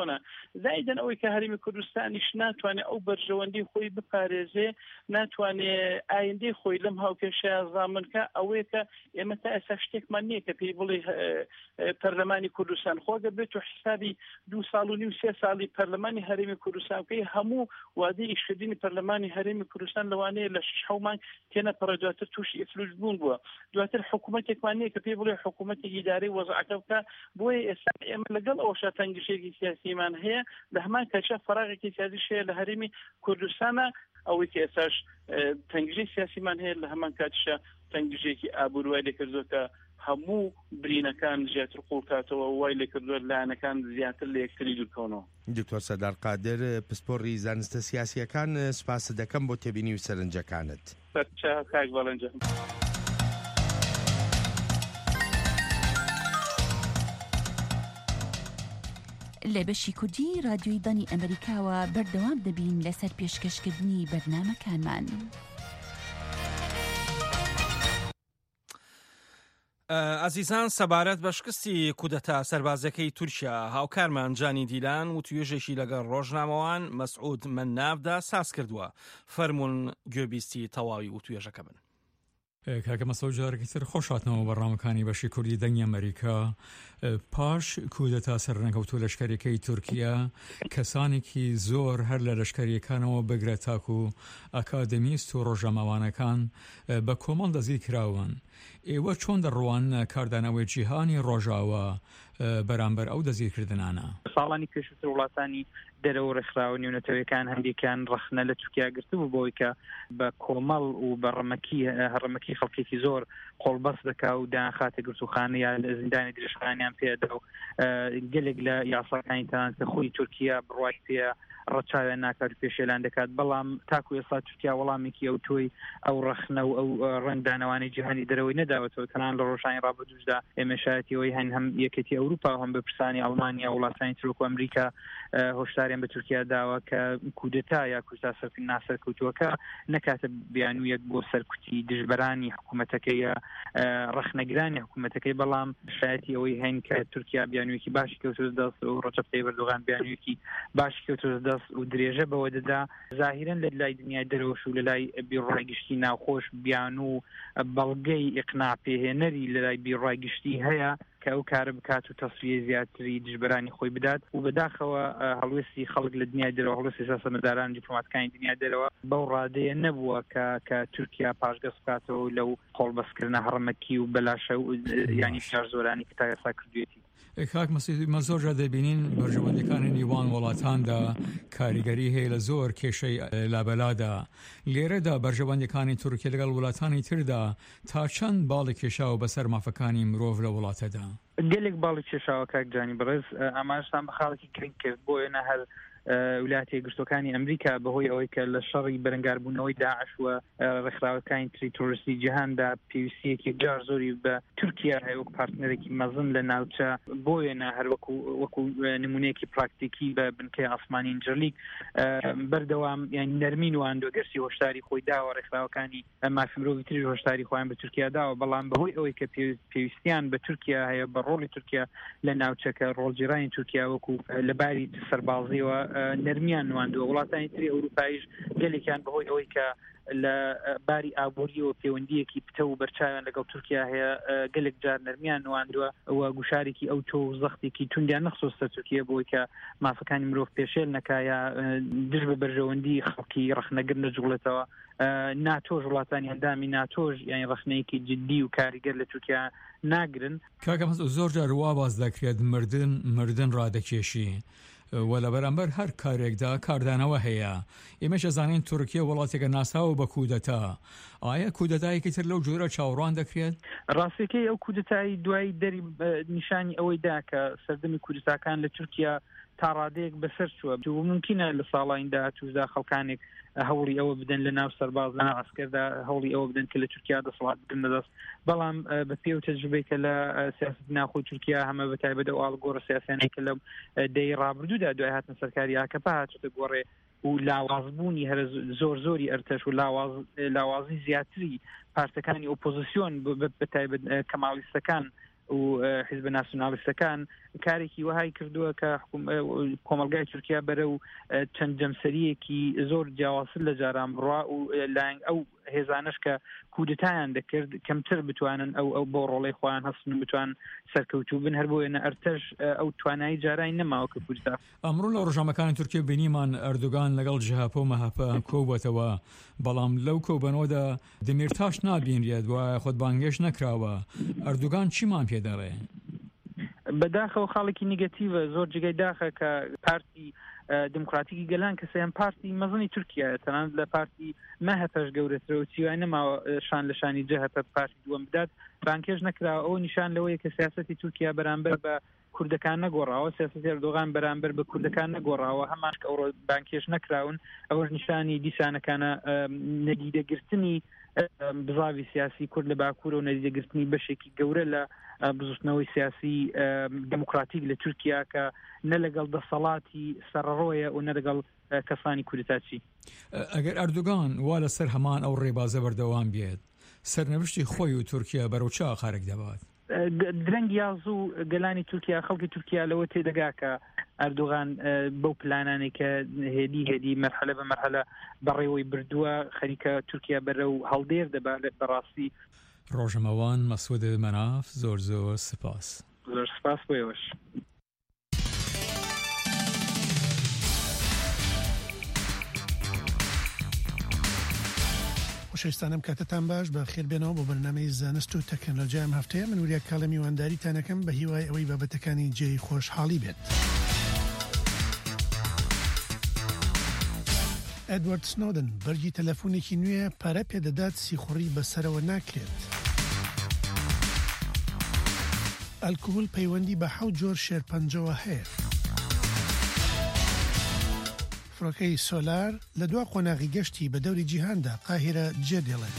چۆنە زائیدەن ئەوەی کە هەرێمی کوردستانیش ناتوانێت ئەو بەرژەوەندی خۆی بپارێزێ ناتوانێت ئایندەی خۆی لەم هاوکێشە زامنکە ئەوەیە کە ئێمە تا ئێستا شتێکمان نییە کە پێی بڵێ پەرلەمانی کوردستان خۆگە بێت و حسابی 2 ساڵ و نیم 3 ساڵی پەرلەمانی هەرێمی کوردستانکەی هەموو وادەی ئیشکردنی پەرلەمانی هەرێمی کوردستان لەوانەیە لە 6 مانگ تێنە پەڕە دواتر تووشی ئفلوس بوون بووە دواتر حکوومەتێکمان نییە کە پێی بڵێ حکوومەتێکی ئیدارەی وەزعەکە بکە بۆیە ئێستا ئێمە لەگەڵ ئەوەشە تەنگشێکی سیاسیمان هەیە لە هەمان کاتژە فەراغێکی سیاسیش هەیە لە هەرێمی کوردستانە ئەوەی کە ئێستاش تەنگژەی سیاسیمان هەیە لە هەمان کاتژە تەنگژێکی ئابووروای لێکردووە کە هەموو برینەکان زیاتر قوڵکاتەوە وای لێکردووە لایەنەکان زیاتر لە یەکتری دوورکەونەوە. دکتۆر سەردار قادر پسپۆڕی زانستە سیاسیەکان سپاس دەکەم بۆ تێبینی و سەرنجەکانت. کاک بەڵەنجە. لە بەشی کوردی رادیۆی دانی ئەمریکاوە بەردەوام دەبین لەسەر پێشکەشکردنی بەرنامەکانمان. ئازیزان سەبارەت بە شکستی کودەتا سەربازەکەی تورکیا هاوکارمان جانی دیلان و توێژێکی لەگەڵ ڕۆژنامەوان مەسعود مننافدا ساز کردووە فەرمونون گوێبیستی تەواوی و توێژەکە بن. کاکە مەسەود جارێکی تر خۆشهاتنەوە بەڕامەکانی بەشی کوردی دەنگی ئەمریکا پاش کودەتا سەرنەکەوتوو لەشکریەکەی تورکیا کەسانێکی زۆر هەر لە لەشکریەکانەوە بگرە تاکو ئەکادمیست و ڕۆژەماوانەکان بە کۆمەڵ دەزی کراون. ئێوە چۆن دەڕوان کاردانەوەی جیهانی ڕۆژاوە بەرامبەر ئەو دەزیرکردنانە؟ ساڵانی پێشووتر وڵاتانی دەرەوە ڕێکخراوە نێونەتەوەیەکان هەندێکیان ڕەخنە لە تورکیا گرتبوو بۆی کە بە کۆمەڵ و بە هەڕەمەکی خەڵکێکی زۆر قۆڵبەست دەکا و داخاتە گرتوخانە یا لە زیندانی درێژخانیان پێدا و گەلێک لە یاساکانی تەنانەت خۆی تورکیا بڕوای پێ ڕەچاویان ناکات و پێشێلان دەکات بەڵام تاکو ئێستا تورکیا وەڵامێکی ئەو تۆی ئەو ڕەخنە و ئەو ڕەنگدانەوانی جیهانی دەرەوەی نەداوەتەوە تەنان لە ڕۆژانی ڕابردووشدا ئێمە شایەتیەوەی هەم یەکێتی ئەوروپا هەم بە پرسانی ئەڵمانیا وڵاتانی تر وەکو ئەمریکا هۆشداریان بە تورکیا داوە کە کودتا یا کودتا ناسەرکەوتووەکە نەکاتە بیانوویەک بۆ سەرکوتی دژبەرانی حکوومەتەکەی یا ڕەخنەگرانی حکوومەتەکەی بەڵام شایەتی ئەوەی هەین کە تورکیا بیانوویەکی باشی کەوتووە دەست و ڕەجەب تەیب ئەردۆغان بیانوویەکی باشی کەوتووە دەست و درێژە بەوە دەدا ظاهیرەن لە لای دنیای دەرەوەش و لە لای بیڕایگشتی ناوخۆش بیان و بەڵگەی ئیقناع پێهێنەری لە لای بیڕایگشتی هەیە کە ئەو کارە بکات و تەسویە زیاتری دژبەرانی خۆی بدات و بەداخەوە هەڵوێستی خەڵک لە دنیای دەرەوە هەڵوێستی سیاسەتمەداران دیپلۆماتەکانی دنیای دەرەوە بەو ڕادەیە نەبووە کە تورکیا پاشگەز بکاتەوە لەو قۆڵبەستکردنە هەڕەمەکی و بەلاشە و ینی پیاژ زۆرانی کە تا ئێستا کردوێتی. کاک مەسعود زۆرجار دەبینین بەرژەوەندەکانی نێوان وڵاتاندا کاریگەری هەیە لە زۆر کێشەی لابەلادا لێرەدا بەرژەوەندەکانی تورکیا لەگەڵ وڵاتانی تردا تا چەند باڵی کێشاوە بەسەر مافەکانی مرۆڤ لە وڵاتەدا؟ گەلێک باڵی کێشاوە کاک جانی بەڕێز ئاماژتان بە خاڵێکی گرنگ کرد بۆیە هەر ویلایەتە یەکگرتووەکانی ئەمریکا بەهۆی ئەوەی کە لە شەڕی بەرەنگاربوونەوەی داعش و ڕێکخراوەکانی تری تۆریستی جیهاندا پێویستیەکی جار زۆری بە تورکیا هەیە وەک پارتنەرێکی مەزن لە ناوچە بۆیە هەر وەکو نمونەیەکی پراکتیکی بە بنکەی ئاسمانی ئینجلیک بەردەوام یان نەرمین و ئاندۆگەرسی هۆشداری خۆی داوە ڕێکخراوەکانی مافی مرۆڤی تریش هۆشداری خۆیان بە تورکیا داوە بەڵام بەهۆی ئەوەی کە پێویستیان بە تورکیا هەیە بە ڕۆڵی تورکیا لە ناوچەکە ڕۆڵگیرانی تورکیا وەکو لەباری سەربازیەوە نەرمیان نواندووە وڵاتانی تری ئەوروپاییش گەلێکیان بەهۆی ئەوەی کە لە باری ئابووریەوە پەیوەندیەکی پتە و بەرچاویان لەگەڵ تورکیا هەیە گەلێک جار نەرمیان نواندووە ئەوە گوشارێکی ئەو تۆ و زەختێکی توندیان نەخسۆستە تورکیا بۆی کە مافەکانی مرۆڤ پێشێل نەکایە دژ بە بەرژەوەندی خەڵکی ڕەخنەگر نەجوڵێتەوە ناتۆژ وڵاتانی هەندامی ناتۆژ یانی ڕەخنەیەکی جدی و کاریگەر لە تورکیا ناگرن. کاکە زۆر جار وا باز دەکرێت مردن ڕادەکێشی و لە بەرامبەر هەر کارێکدا کاردانەوە هەیە. ئێمەش ئەزانین تورکیا وڵاتێکە ناساوە بە کودەتا. ئایا کودەتایەکی تر لەو جۆرە چاوەڕوان دەکرێت؟ ڕاستیەکەی ئەو کودەتایی دوای دەری نیشانی ئەوەی دا کە سەردەمی کوردستانەکان لە تورکیا تا ڕادەیەک بەسەر چووە و ممکنە لە ساڵین داهاتوودا خەڵکانێک هەوڵی ئەوە بدەن لە ناو سەرباز لە ناو عسکەردا هەوڵی ئەوە بدەن کە لە تورکیا دەسەڵات بگرن بەدەست بەڵام بە پێ و تەجربەی کە لە سیاست ناوخۆی تورکیا هەمە بەتایبەت ئەو ئاڵگۆڕە سیاسیانەی کە لە دەی ڕابردوودا دوای هاتنە سەرکاری ئاکەپا هاتووەتە گۆڕێ و لاوازبوونی هەر زۆری ئەرتەش و لاوازی زیاتری پارتەکانی ئۆپۆزیسیۆن بەتایبەت کەماڵیستەکان و حزب ناسیۆنالیستەکان کارێکی وهای کردووە کە کۆمەلگای تورکیا بەرەو چەند جەمسەریەکی زۆر جیاوازتر لە جاران بڕوا و لایەن ئەو هێزانش کە کودتایان دەکرد کەمتر بتوانن ئەو بۆ ڕۆڵەی خۆیان هەستن بتوان سەرکەوتوو بن هەر بۆیە ئەرتەش ئەو توانایی جارای نەماوە کە کورتا ئەمڕۆ لە ڕۆژنامەکانی تورکیا بینیمان ئەردوگان لەگەڵ جیهاپۆ و مەهاپە کۆبووەتەوە بەڵام لەو کۆبنەوەدا دمێرتاش نابینرێت وایە خۆتبانگێش نەکراوە ئەردوگان چیمان پێ دەڵێ؟ بەداخەوە خاڵێکی نیگەتیڤە زۆر جگەی داخە کە پارتی دموکراتیکی گەلان کە سەیان پارتی مەزنی تورکیایە تەنانەت لە پارتی مەهەپەش گەورەترەوە چیوای نەماوە شان لە شانی جەهەپە پارتی دووەم بدات بانکێش نەکراوە ئەوە نیشان لەوەیە کە سیاسەتی تورکیا بەرامبەر بە کوردەکان نەگۆڕاوە سیاسەتی ئەردۆغان بەرامبەر بە کوردەکان نەگۆڕاوە هەمان کە ئەوڕۆ بانکێش نەکراون ئەوەش نیشانی دیسانەکانە نەدیدەگرتنی بزاوی سیاسی کورد لە باکوور و نەدیدەگرتنی بەشێکی گەورە لە بزوستنەوەی سیاسی دموکراتیک لە تورکیا کە نە لەگەڵ دەسەڵاتی سەرڕۆیە و نە لەگەڵ کەسانی کوردتاچی ئەگەر ئەردوگان وا لەسەر هەمان ئەو ڕێبازە بەردەوام بێت سەرنەوشتی خۆی و تورکیا بەرەو چا خارێک دەبات درەنگ یازوو گەلانی تورکیا خەڵکی تورکیا لەوە تێدەگا کە ئەردوغان بەو پلانانێک کە هێدی مەرحلە بە مەرحلە بەڕێوەی بردووە خەریکە تورکیا بەرەو هەڵدێر دەبات بەڕاستی ڕۆژەمەوان مەسعود مەناف زۆر سپاس زۆر سپاس بۆیەوەش خۆشەویستانم کاتتان باش بە خێربێنەوە بۆ بەرنامەی زانست و تەکنۆلۆژیا ئەم هەفتەیە من وریا کاڵە میوانداریتانەکەم بە هیوای ئەوەی بابەتەکانی جێی خۆشحاڵی بێت. ئەدوارد سنۆدن بەرگی تەلەفۆنێکی نوێ پارە پێدەدات سیخوڕی بەسەرەوە ناکرێت. ئەلکۆهۆل پەیوەندی بە 7 جۆر شێرپەنجەوە هەیە. فڕۆکەی سۆلار لە دوا قۆناغی گەشتی بە دەوری جیهاندا قاهرە جێ دێڵێت.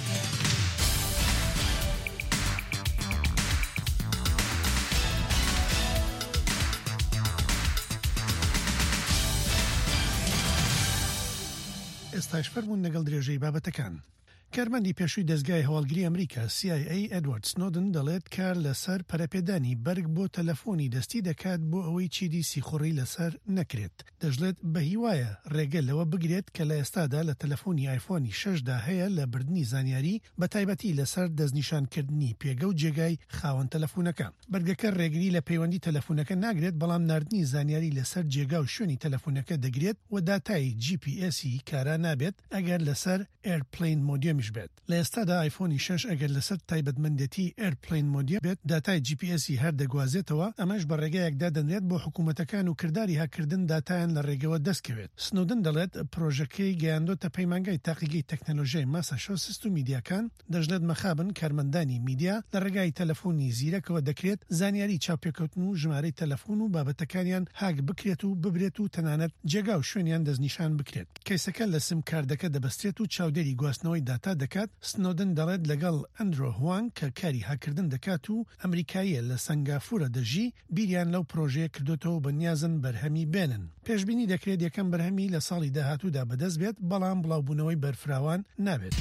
ئێستاش فەرمونون لەگەڵ درێژەی بابەتەکان. کارمەندی پێشووی دەستگای هەواڵگری ئەمریکا CIA ئەدوارد سنۆدن دەڵێت کار لەسەر پەرەپێدانی بەرگ بۆ تەلەفۆنی دەستی دەکات بۆ ئەوەی چیدی سیخوڕی لەسەر نەکرێت. دەژڵێت بە هیوایە ڕێگە لەوە بگرێت کە لە ئێستادا لە تەلەفۆنی آیفۆنی 6دا هەیە لە بردننی زانیاری بە تایبەتی لەسەر دەستنیشانکردنی پێگە و جێگای خاوەن تەلەفۆنەکە. بەرگەکە ڕێگری لە پەیوەندی تەلەفۆنەکە ناگرێت بەڵام ناردنی زانیاری لەسەر جێگا و شوێنی تەلەفۆنەکە دەگرێت و داتای GPS کارا نابێت ئەگەر لەسەر ئێرپلین مۆدیەمیش بێت. لە ئێستادا آیفۆنی 6 ئەگەر لەسەر تایبەتمەندێتی ئێرپلین مۆدیە بێت داتای GPS هەر دەگوازێتەوە ئەمەش بە ڕێگەیەکدا دەنرێت بۆ حکوومەتەکان و کردداری هاکردن داتایان لە ڕێگەوە دەستکەوێت. سنۆدن دەڵێت پرۆژەکەی گەیاندۆتە پەیمانگای تاقیگەی تەکنەلۆژیای ماساچوسێتس و میدیاکان دەژڵێت مەخابن کارمەندانی میدیا لە ڕێگای تەلەفۆنی زیرەکەوە دەکرێت زانیاری چاوپێکەوتن و ژمارەی تەلەفۆن و بابەتەکانیان هاک بکرێت و ببرێت و تەنانەت جێگا و شوێنیان دەستنیشان بکرێت. کەیسەکە لە سم کاردەکە دەبەستێت و چاودێری گواستنەوەی داتا دەکات. سنۆدن دەڵێت لەگەڵ ئەندرۆ هوان کە کاری هاکردن دەکات و ئەمریکاییە لە سنگافورە دەژی بیریان لەو پرۆژەیە کردوتەوە بە نیازن بەرهەمی بێنن. پێشبینی دەکرێت یەکەم بەرهەمی لە ساڵی داهاتوودا بەدەست بێت بەڵام بڵاوبوونەوەی بەرفراوان نابێت.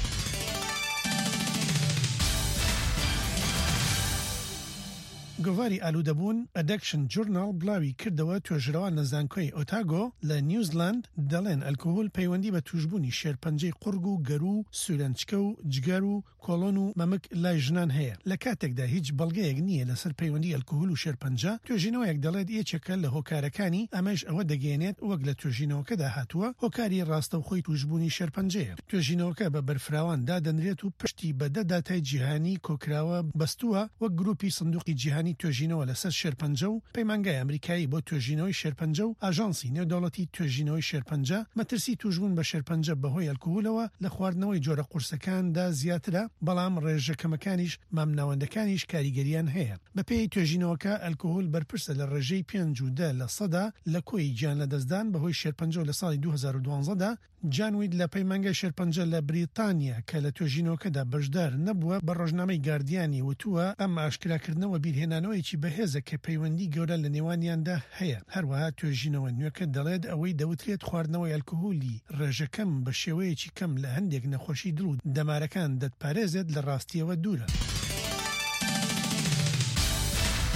گۆڤاری ئالوودەبوون ئەدەکشن جورنال بڵاوی کردەوە توێژراوان لە زانکۆی ئۆتاگۆ لە نیوزلاند دەڵێن ئەلکۆهۆل پەیوەندی بە توشبوونی شێرپەنجەی قورگ و گەر و سوورەنچکە و جگەر و کۆڵۆن و مەمک لای ژنان هەیە. لە کاتێکدا هیچ بەڵگەیەک نییە لەسەر پەیوەندی ئەلکۆهۆل و شێرپەنجە توێژینەوەیەک دەڵێت یەکێکە لە هۆکارەکانی ئەمەش ئەوە دەگەێنێت وەک لە توێژینەوەکەدا هاتووە هۆکاری ڕاستەوخۆی توشبوونی شێرپەنجەیە. توێژینەوەکە بە بەرفراوان دادەنرێت و پشتی بە دەداتای جیهانی کۆکراوە بەستووە وەک گروپی سندوقی جیهانی توێژینەوە لەسەر شێرپەنجە و پەیمانگای ئەمریکایی بۆ توێژینەوەی شێرپەنجە و ئاژانسی نێودەوڵەتی توێژینەوەی شێرپەنجە مەترسی توشبوون بە شێرپەنجە بەهۆی ئەلکۆهۆلەوە لە خواردنەوەی جۆرە قورسەکاندا زیاترە بەڵام ڕێژەکەمەکانیش مامناوەندەکانیش کاریگەریان هەیە. بە پێی توێژینەوەکە ئەلکۆهۆل بەرپرسە لە ڕێژەی 5% لە کۆی گیان لەدەستدان بەهۆی شێرپەنجە لە ساڵی 2012دا جانوید لە پەیمانگای شێرپەنجە لە بریتانیا کە لە توێژینەوەکەدا بەشدار نەبووە بە ڕۆژنامەی گاردیانی وتووە ئەم ئاشکراکردنەوە بیرهێنانەوەیکی بەهێزە کە پەیوەندی گەورە لە نێوانیاندا هەیە. هەروەها توێژینەوە نوێکە دەڵێت ئەوەی دەوترێت خواردنەوەی ئەلکۆهۆلی ڕێژەکەم بە شێوەیەکی کەم لە هەندێک نەخۆشی دڵ و دەمارەکان دەتپارێزێت لە ڕاستیەوە دوورە.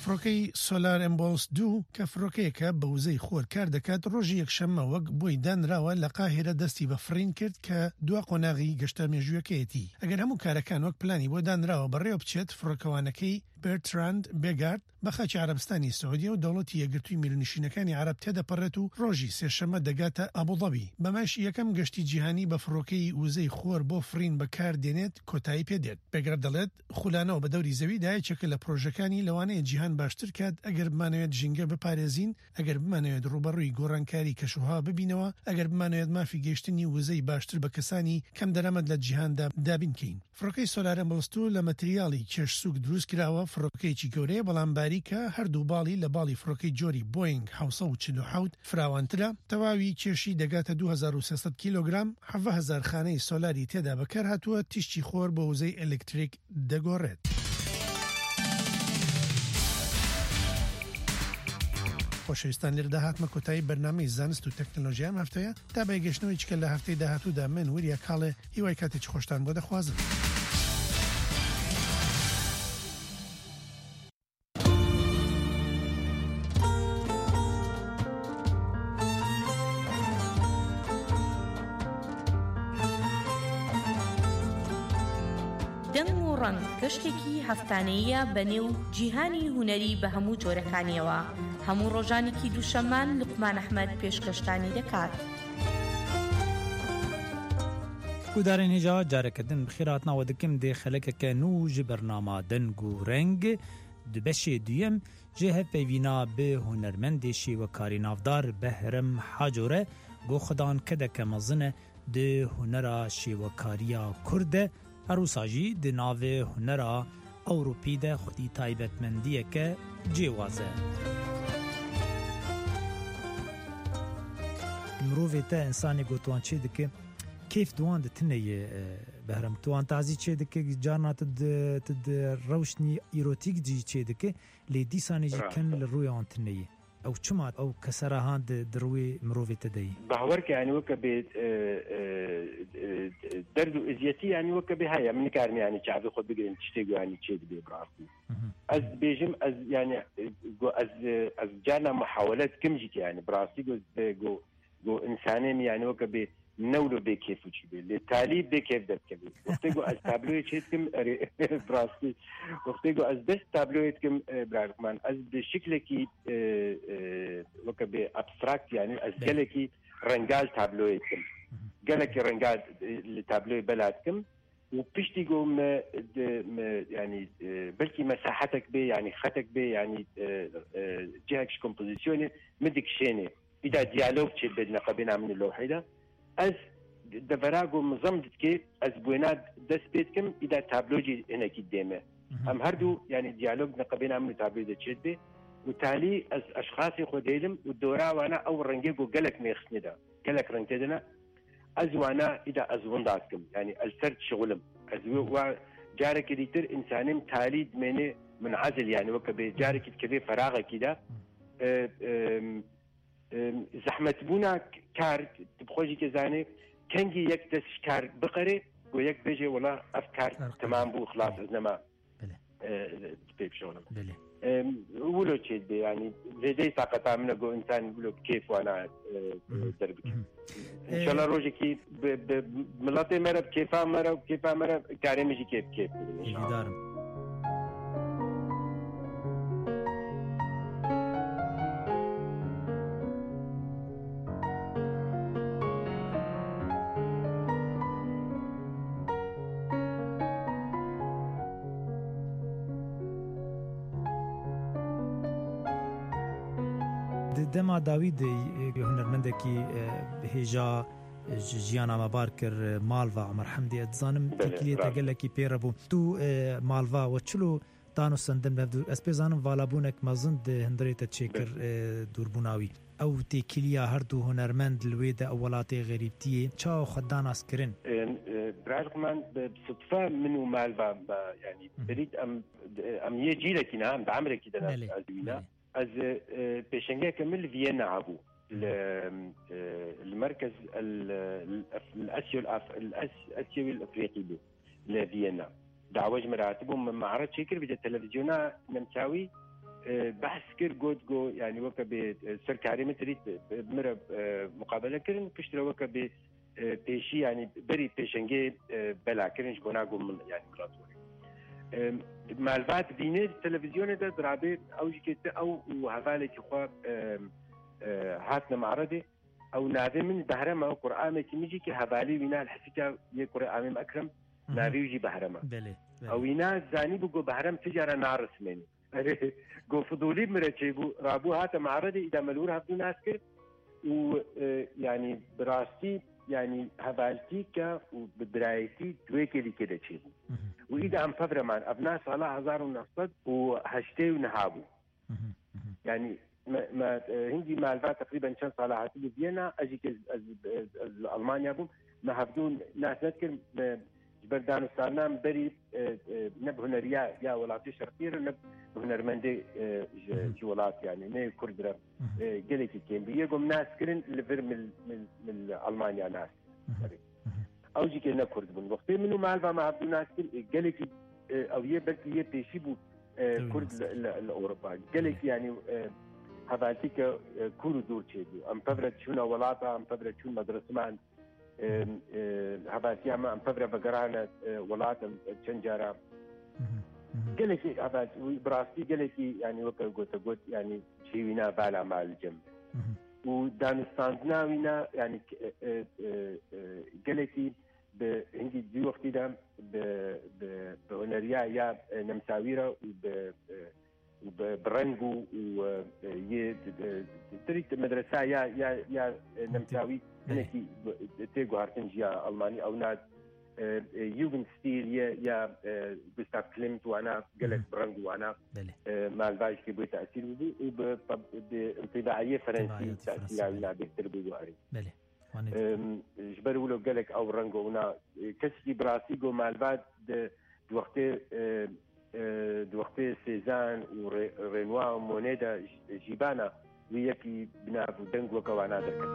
فڕۆکەی سۆلار ئەمبۆلس 2 کە فڕۆکەیەکە بە وزەی خۆر کار دەکات ڕۆژی یەکشەممە وەک بۆی دانراوە لە قاهێرە دەستی بە فڕین کرد کە دوا قۆناغی گەشتە مێژوویەکەیەتی ئەگەر هەموو کارەکان وەک پلانی بۆ دانراوە بەڕێوە بچێت فڕۆکەوانەکەی بێرتراند بێگارد بە خاکی عەرەبستانی سعودیە و دەوڵەتی یەکگرتووی میرنشینەکانی عەرەب تێدەپەڕێت و ڕۆژی سێشەممە دەگاتە ئابوظەبی بەماشی یەکەم گەشتی جیهانی بە فڕۆکەی وزەی خۆر بۆ فرین بەکار دێنێت کۆتایی پێدێت بێگرە دەڵێت خولانەوە بە دەوری زەوی دایەکێکە لە پرۆژەکانی لەوانەیە جیهان باشتر کات ئەگەر بمانەوێت ژینگە بپارێزین ئەگەر بمانەوێت ڕوبەڕووی گۆڕانکاری کەشوها ببینەوە ئەگەر بمانەوێت مافی گەشتنی وزەی باشتر بە کەسانی کەم دەرەمەد لە جیهاندا دابینکەین فڕۆکەی سۆلار ئەمبۆلس 2 لە مەتریاڵی کێشسوک دروست کراوە فڕۆکەیەکی گەورەیە بەڵام باریکە هەردوو باڵی لە باڵی فڕۆکەی جۆری بۆینگ 747 فراوانترە تەواوی کێشی دەگاتە 2300 کیلۆگرام 7000 خانەی سۆلاری تێدا بەکار هاتووە تیشتی خۆر بە وزەی ئەلکتریک دەگۆڕێت خۆشەویستان لێرەدا هاتمە کۆتایی بەرنامەی زانست و تەکنۆلۆژیا ئەم هەفتەیە تا بەیگەشتنەوەی چکە لە هەفتەی داهاتوودا من وریە کاڵێ هیوای کاتێکی خۆشتان بۆ دەخوازم دەنگ و ڕەنگ گەشتێکی هەفتانەیە بەنێو جیهانی هونەری بە هەموو جۆرەکانیەوە هەموو ڕۆژانێکی دووشەمان لوقمان ئەحمەد پێشکەشتانی دەکات. گودارên hêja carekedin bi xêr hatna we dikim dê xelekeke nû ji bernama deng û reng di beşê duyem jê hevpeyvîna bi hunermendê şêwekarî navdar Behrem Hacore got xwedan kedeke mezin e di hunera şêwekariya Kurd de herûsa jî di navê hunera Ewropî de xwedî taybetmendiyeke cêwaz e. Mirovê te insanê gotuan çê dike keyf دوان د تنه بهرم توان تازی چه دکه جارنا تد روشنی ایروتیک جی چه دکه لی دیسانی جی کن لروی آن تنه او چما او کسره هان دروی مروی تدی باور که یعنی وک به درد و ازیتی یعنی وک به هيا من کارم یعنی چه خود بگیریم چه یعنی چه دی براستی از بیجم از یعنی از جانا محاولات کم جی یعنی براستی گو انسانی یعنی وک به نولو بكيف وشي للتالي بكيف دتكبي وقتيجو از تابلوي تشيتكم براستي وقتيجو از بس تابلوي تكم براكمان از بشكلكي وكبي ابستراكت يعني از جلكي رنجال تابلوي تكم جلكي رنجال لتابلوي بلاتكم وبشتيجو يعني بلكي مساحتك بي يعني خطك بي يعني جهك كومبوزيشن مدك شيني اذا ديالوج تشي بدنا قبينا من اللوحه ده از دفراغو مزم دتكي از بوينات دس بيتكم اذا تابلوجي هنا قدامه هم هردو يعني ديالوج نقبينا من تابلو ده تشد به وتالي از اشخاص خديلم والدورا وانا او رنجيجو قالك ما يخصني ده قالك رنجتنا از وانا اذا از ونداتكم يعني السرد شغلم از جارك ديتر انسانم تالي دمني منعزل يعني وكبي جارك كبي فراغه كده زحمت بونا کار بخوجی که زنه کنگی یک دست کار بقره و یک بجه ولا افکار تمام بو خلاص از نما بيب شغلم ولو تشد بي يعني زي طاقة عمنا جو إنسان ولو كيف وأنا دربك إن شاء الله روجي كي ملاطي مرة كيفا مرة وكيفا مرة كارم يجي كيف إن شاء الله دما داوید هنرمندکی هجا جیانا مبار کر مالوا عمر حمدی اتزانم تکلیه تگلکی پیربو تو مالوا و چلو دانو سندم نبدو اسپیزانم والابونک مزند هندریت چیکر دوربوناوی او تکلیه هر دو هنرمند لوید اولات غریبتیه چا خدان اسکرین برایخمان بصدفه منو مالوا يعني بريد ام يجي لك نعم بعمرك كده ازوينا از بيشنجا كمل فيينا عبو المركز الاسيوي الافريقي لفيينا دعوج مراتبهم من معرض شكل بدا التلفزيون نمساوي بحث کرد گوت يعني وەکە بێ سەرکاری متریت بمرە مقابلە کردن پشترە وەکە بێ پێشی ینی بەری پێشەنگێ بەلاکردنش بۆ ناگۆ من ینی وڵاتوەری مالبات بینێت تەلەڤیزیۆنێدا درابێت ئەوژکێتە ئەو هەڤالێکی خوا هاتنە معرەدێ ئەو ناوێ من بەهرەمە قورئانێکی میجێکی هەڤالی وینا الحەسیکا یە قورئانێم ئەکرم ناوێژی بەهرەمە ئەو وینا زانی بوو گۆ بەهرەم تجارە ناڕسمێنی گۆ فضولی مرەچێ بوو ڕابوو هاتە معرەدێ ئیدا مەلوور هەفتوو ناس کرد و ینی بڕاستی ینی هەڤالتی کە و بدرایەتی دوێکێلی کێ دەچێ بوو و ئیدا ئەم فەڤرەمان ئەبنا ساڵە 1970 و نەهابوو ینی هندی مالبات تقریبا چەند ساڵە هاتبوو بێنە ئەژی ئەڵمانیا بووم مە هەفتوو ناس نەکرد بەردانوستانان بەری نەب هونەریا یا وڵاتی شەرقیرە نەب هونەرمەندێ وڵات یانی نێ کوردرە گەلێکی کێمبی یەگۆم ناسکردن لەبەر ئەڵمانیا ناس ئەوجی کێ نەکورد بوون وەختێ من و مالبا مە هەفتوو ناسکرد گەلێکی ئەو یە بەرکی یە پێشی بوو کورد لە ئەوروپا گەلێکی ینی هەڤالتی کە کوور و دوور چێ بوو ئەم پەڤرە چوونە وڵاتە ئەم پەڤرە چوون مەدرسەمان هەڤاتی ئەمە ئەم پەڤرە بەگەڕانە وڵاتم چەند جارە گەلێکی بڕاستی گەلێکی ینی وەکە گۆتە گوت ینی چێوینا بالا مالجەم و دانستاندناوینا ینی گەلێکی بە هەنگی دوی وەختیدا بە هونەریا یا نەمساویرە و بڕەنگ و تریت مەدرسا یا نەمساوی هەنێکی تێگوهارتن ژیا ئەڵمانی ئەو نات یوگن ستیل یا گوستاف کلیمت وانە گەلێک بڕەنگ وانە مالباژکی بۆی تەئسیر بوو و بە فەرەنسی تەئسیراوینا بێتتر بوو واری ji ber wilo gelek ew reng ona kesekî birasî got malbat di wextê Cézanne û Renoir û Monet de jîbana wî yekî binav û deng weke wana derket.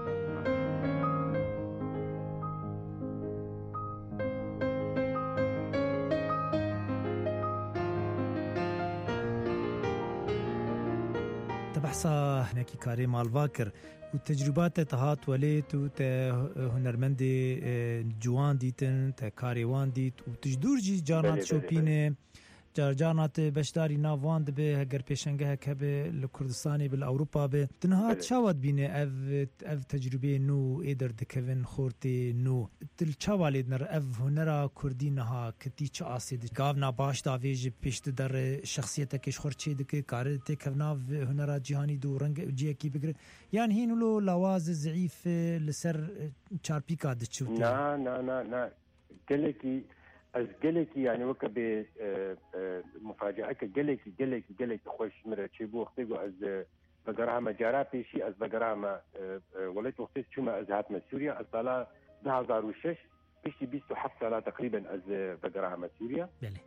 بحثا هناكي كاري مالفاكر وتجربات تهات وليت وهنرمند جوان ديتن تكاريوان ديت وتجدورجي جارات شوبينه جارجانات بشداري نافوان دبه هگر پیشنگه هکبه لکردستانی بالاوروپا به تنهات شاود بینه اف تجربه نو ایدر دکوین خورتی نو تل چاوالید نر اف هنرا کردی نها کتی چه آسید گاونا باش داویج پیشت در شخصیت کش خورچه دکه کاره تکونا هنرا جهانی دو رنگ جیه کی بگره یعنی هینولو لواز ضعیف لسر چارپیکا دچوتی نه گلکی از گەلێکی یعنی وەکە بێ مفاجعەکە گەلێکی خۆش مرە چێ بۆ وەختێ گۆ ئەز بەگەڕامە جارا پێشی ئەز بەگەڕامە وەڵێت وەختێ چوومە ئەز هاتمە سووریا ئەز ساڵا 2006 پشتی 27 ساڵا تقریبا ئەز بەگەڕامە سووریا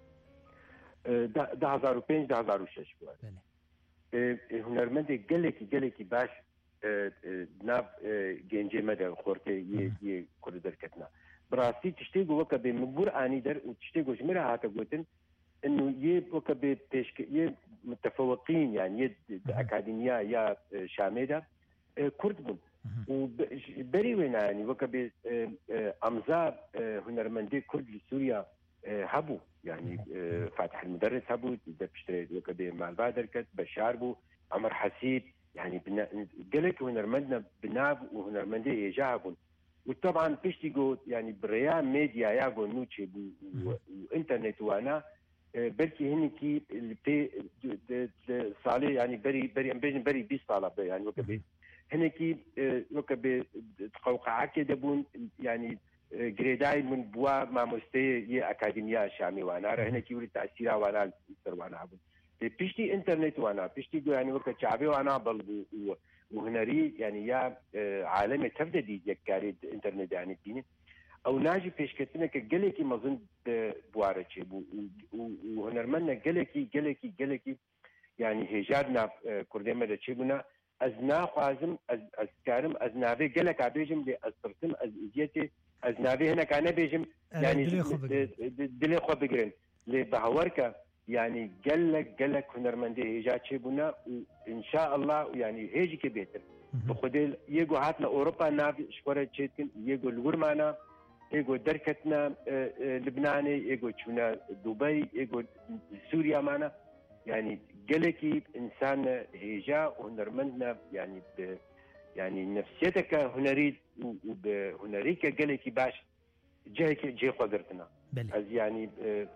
2005-2006 بووە هونەرمەندێک گەلێکی باش ناو گەنجێ مەدە خۆرتێ یە کورد دەرکەتنا براستی تشتێک وەکە بێ مبور ئانی دەر و تشتێک گۆژمرە هاتە گوتن ئەنو یە وەکە بێ یە متفەوەقین یان یە ئەکادیمیا یا شامێدا کورد بوون و بەری وێنانی وەکە بێ ئەمزا هونەرمەندێ کورد لە سووریا هەبوو یعنی فاتح المدرس هەبوو دەپشترێت وەکە بێ مالبا دەرکەت بەشار بوو عەمەر حەسیب یعنی گەلێک هونەرمەندە بناو و هونەرمەندێ هێژا هەبوون وطبعا بيشتي قوت يعني بريان ميديا ياغو نوتشي وانترنت وانا بركي هنكي صالي يعني بري 20 صالة يعني وكبي هنكي وكبي تقوقعاكي دبون يعني جريداي من بوا ما مستي يه اكاديميا شامي وانا هنكي ولي تأثيرا وانا السر وانا عبون بيشتي انترنت وانا بيشتي يعني وكا شعبي وانا بل وهنري يعني يا عالم تفددي يكاري انترنت يعني بيني او ناجي بيشكتنا كجلكي مظن بوارتشي وهنرمنا جلكي يعني هجادنا كردما دتشيبنا ازنا خوازم از كارم از نابي جلك عبيجم لاسترتم از اجيتي از نابي هنا كان بيجم يعني دلي خو بقرن لبهوركا يعني قالك هنرمندي هيجا تشيبونا ان شاء الله يعني هيجي كبيتر بخدل يجو هاتنا اوروبا نافي شورة تشيتكن يجو الورمانا يجو دركتنا لبناني يجو تشونا دبي يجو سوريا معنا يعني قالكي انسان هيجا وهنرمندنا يعني يعني نفسيتك هنريد وبهنريك قالكي باش جاي قدرتنا از يعني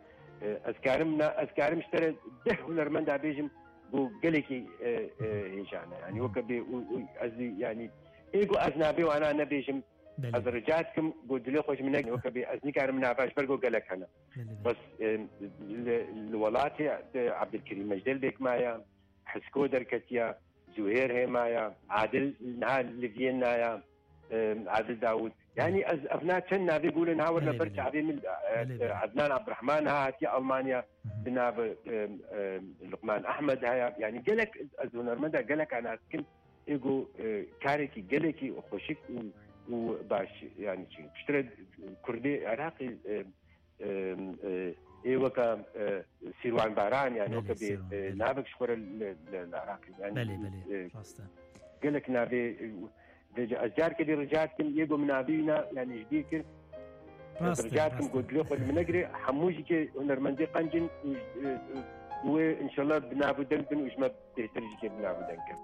أذكارم اشترى ده هنرمند عبيجم وقالكي هيجانا يعني وكبي يعني إيجو أزنابي وأنا نبيجم از رجعتكم قلت له خوش منك وكبي أزنيك أنا من عفاش برجو قالك أنا بس الولاتي عبد الكريم مجدل بيك معايا حسكو دركتيا زهير هي معايا عادل نهال ليفيين معايا عادل داود يعني أبناء كنا بيقولوا نهاورنا برجع من عدنان عبد الرحمن هاتي ألمانيا بناب لقمان أحمد هيا يعني قالك هنرمندا قالك أنا أسكن إيجو كاريكي قالكي وخشك وباش يعني شيء اشتري كردي عراقي وكا سيروان باران يعني وكا نابك شكور العراقي يعني بلي قالك نابي أزجار كده رجعتكم يجوا من أبينا يعني جديد رجعتكم قلت له قد منقري حموجي كي هنرمندي قنجن وإن شاء الله بنابو دنكن وإيش ما بتهترجي كي بنابو دنكن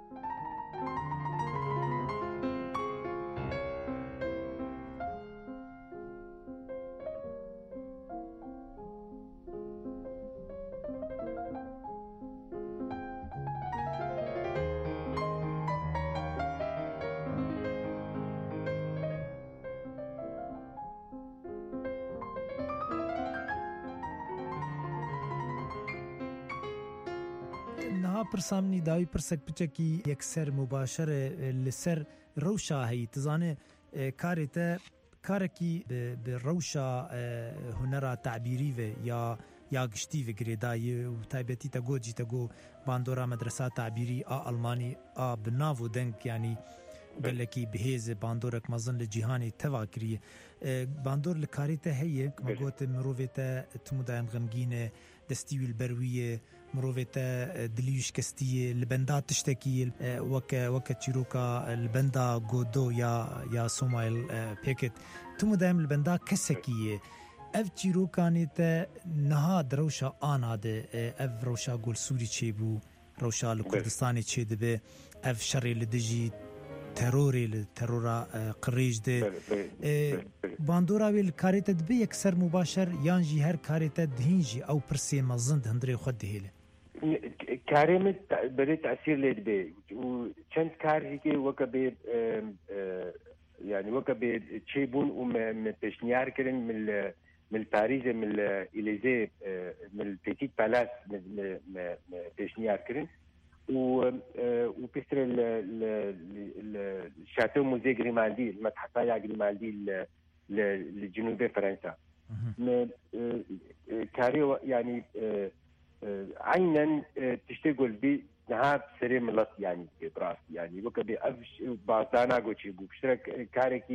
پرسامنی داوی پرسک بچکی یکسر مباشر لسر روشا هی تزانه کارکی به روشا هنرا تعبیری و یا گشتی و گریدای و تایبتی تا گو باندورا مدرسه تعبیری آلمانی بناو و دنگ یعنی گلکی بهیز باندورک مزن لجیهانی تواکری باندور لکاریته هیه کما گوت مروویتا تموداین غمگینه دستیوی البرویه مروفيتا دليوش كستيه البندا تشتكي وكا تشيروكا البندا غودو يا سومايل بيكت تمو دائم البندا كسكيه اف تشيروكانيتا نها دروشا آناد اف روشا قول سوري تشيبو روشا الكردستاني تشيدبه اف شري لدجي ترورا قريج ده باندورا ويل كاريتا دبي يكسر مباشر يانجي هر كاريتا دهينجي او برسي مزند هندري خود دهيله كاريمت بدي تأثير لدبي وشنت كاريكي وكبي يعني وكبي تشيبون ومتشنيار كرن من باريس من الإليزي من البيتيت بالاس من تشنيار كرن وبيستر الشاتو موزي غريمالدي المتحفايا غريمالدي لجنوب فرنسا كاريو يعني عينا تشتغل بي نهاب سري ملط يعني براس يعني وكبي افش بازانا غوتشي بوشترك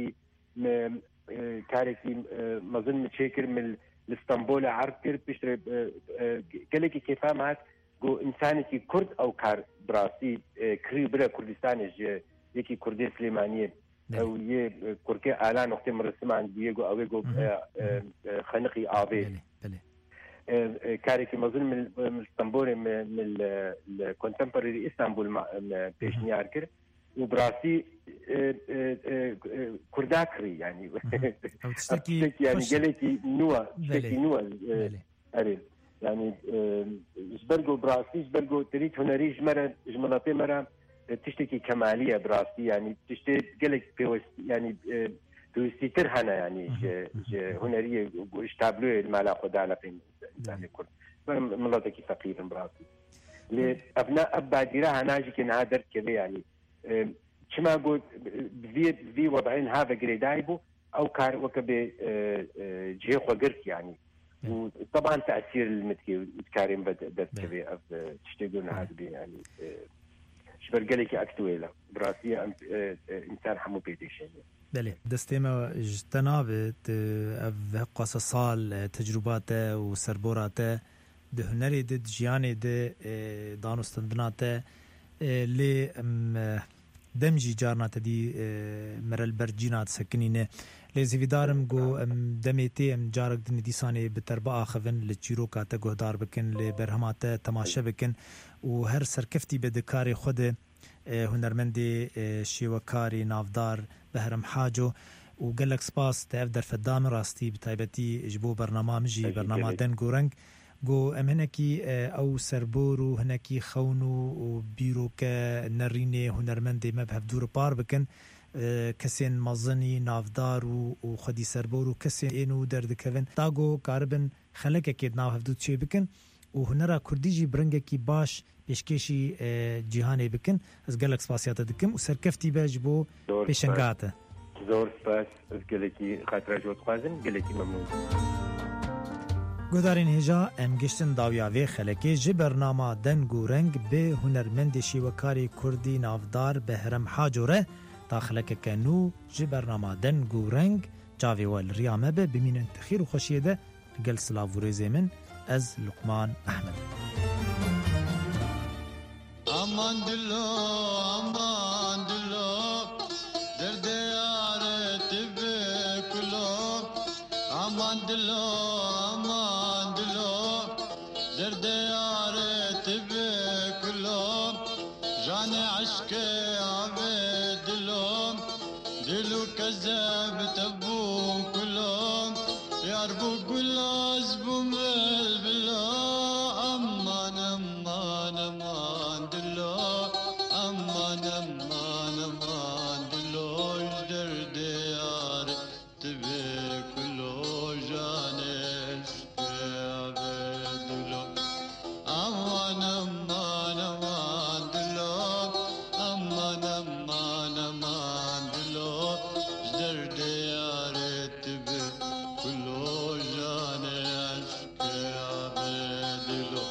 كاريكي مظن متشكر من اسطنبول عرض كير بيشتري كلكي كيفامات جو انساني كرد او كار براسي كريبرا كردستان يكي كردي سليمانيه او يه كركي اعلان وقت مرسمان ديغو او جو خنقي ابي كاريكي مظن من اسطنبول من الكونتمبرري اسطنبول بيشني اركر وبراسي كرداكري يعني يعني قالتي نوا يعني جبرجو براسي جبرجو تريد هنري جملاتي مرة تشتكي كمالية براسي يعني تشتكي قلك يعني توستيتر هنا يعني هنري اشتابلو المالا خدانا في يعني كل ملاتكي فقير براسي لأبناء أبا ديرها ناجي كنا هادر كذا يعني كما قلت في وضعين هذا قريدايبو أو كار وكبي جيخ وقرت يعني وطبعا تأثير المتكي وتكارم بدت كذا تشتغلون هذا يعني شبرقلك أكتويلة براسية إنسان حمو بيديشين بله دستيما جتنابت قصصال تجرباته وسربوراته د هنري د ژیانې د دانوستندناته ل دمجی جارنات دی مرل برجینات سکنینه لزویدارم گو دمیتی جارک دن دیسانه بتربا آخوین لچیروکات گهدار بکن لبرهمات تماشا بکن و هر سرکفتی بدکار خود هنرمندی شیوکاری نافدار بهرم حاجو و گلک سپاس تاف در فدام راستی بتایبتی جبو برنامه مجی برنامه دن گورنگ گو ام هنکی او سربورو هنکی خونو و بیرو که نرینه هنرمندی مبهف دور پار بکن کسین مزنی نافدار و خودی سربورو کسین اینو درد کون تاگو کاربن خلقه که ناو هفدود چه بکن و هنرا کردی جی برنگه کی باش پیشکشی جهانی بکن از گلک سپاسیاتا دکم و سرکفتی باش بو پیشنگاته زور سپاس از گلکی خاطره جوت خوازن گلکی ممنون گودارین هجا ام گشتن داویاوی خلکی جی برنامه دنگ و رنگ به هنرمند شیوکاری کردی نافدار بهرم حاجوره تا خلک کنو جی برنامه دنگ و رنگ جاوی وال ریامه به بمینن تخیر و خوشیه ده گل سلاو و ریزه من از لقمان احمد امان دلو امان دلو درد یارت بکلو امان دلو درد یارت بکلو جان عشق عبد دلو دلو کذب تبو کلو یار بو گلاز بو ملبلو امان امان امان دلو امان امان امان دلو درد یارت بکلو جان عشق عبد دلو امان امان امان دلو امان امان امان دلو درد یارت بکلو جان عشق عبد دلو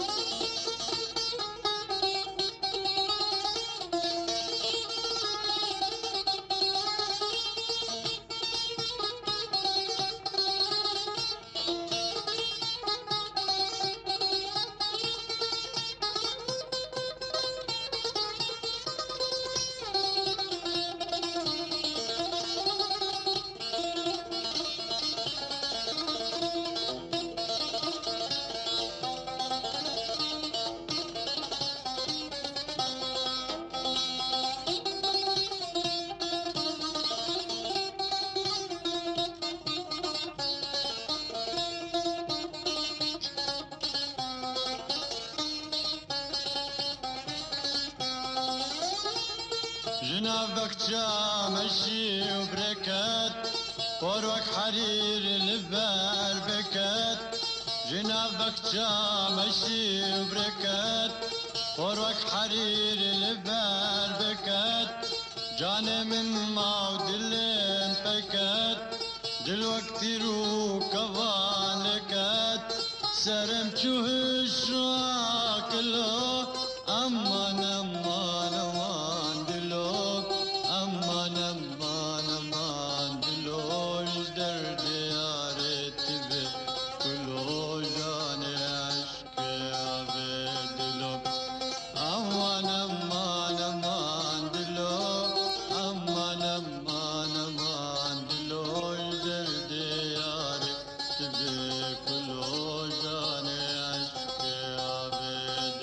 جنابك جامشي وبركات وروك حرير البال بكات جنابك جامشي وبركات وروك حرير البال بكات جاني من موت اللين بكات دلوقتي روك فانكات سرم تشوهش راكلو امان امان امان دلو امان امان امان دلو درد یارت بکلو جان عشق عبد دلو امان امان امان دلو امان امان امان دلو درد یارت بکلو جان عشق عبد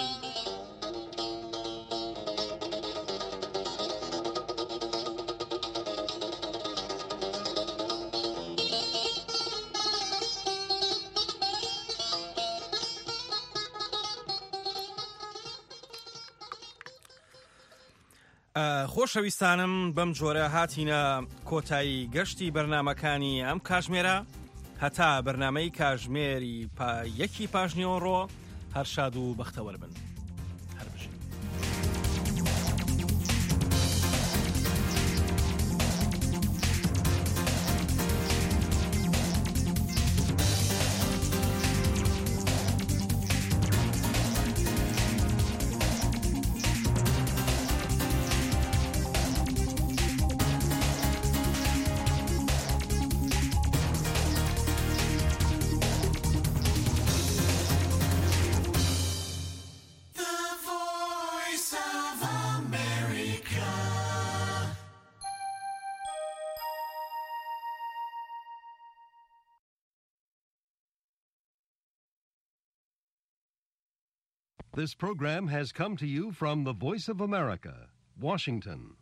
خۆشەویستانم بەم جۆرە هاتینە کۆتایی گەشتی بەرنامەکانی ئەم کاژمێرە هەتا بەرنامەی کاژمێری یەکی پاژنیۆڕۆ هەر شاد و بەختەوەر بن. This program has come to you from the Voice of America, Washington.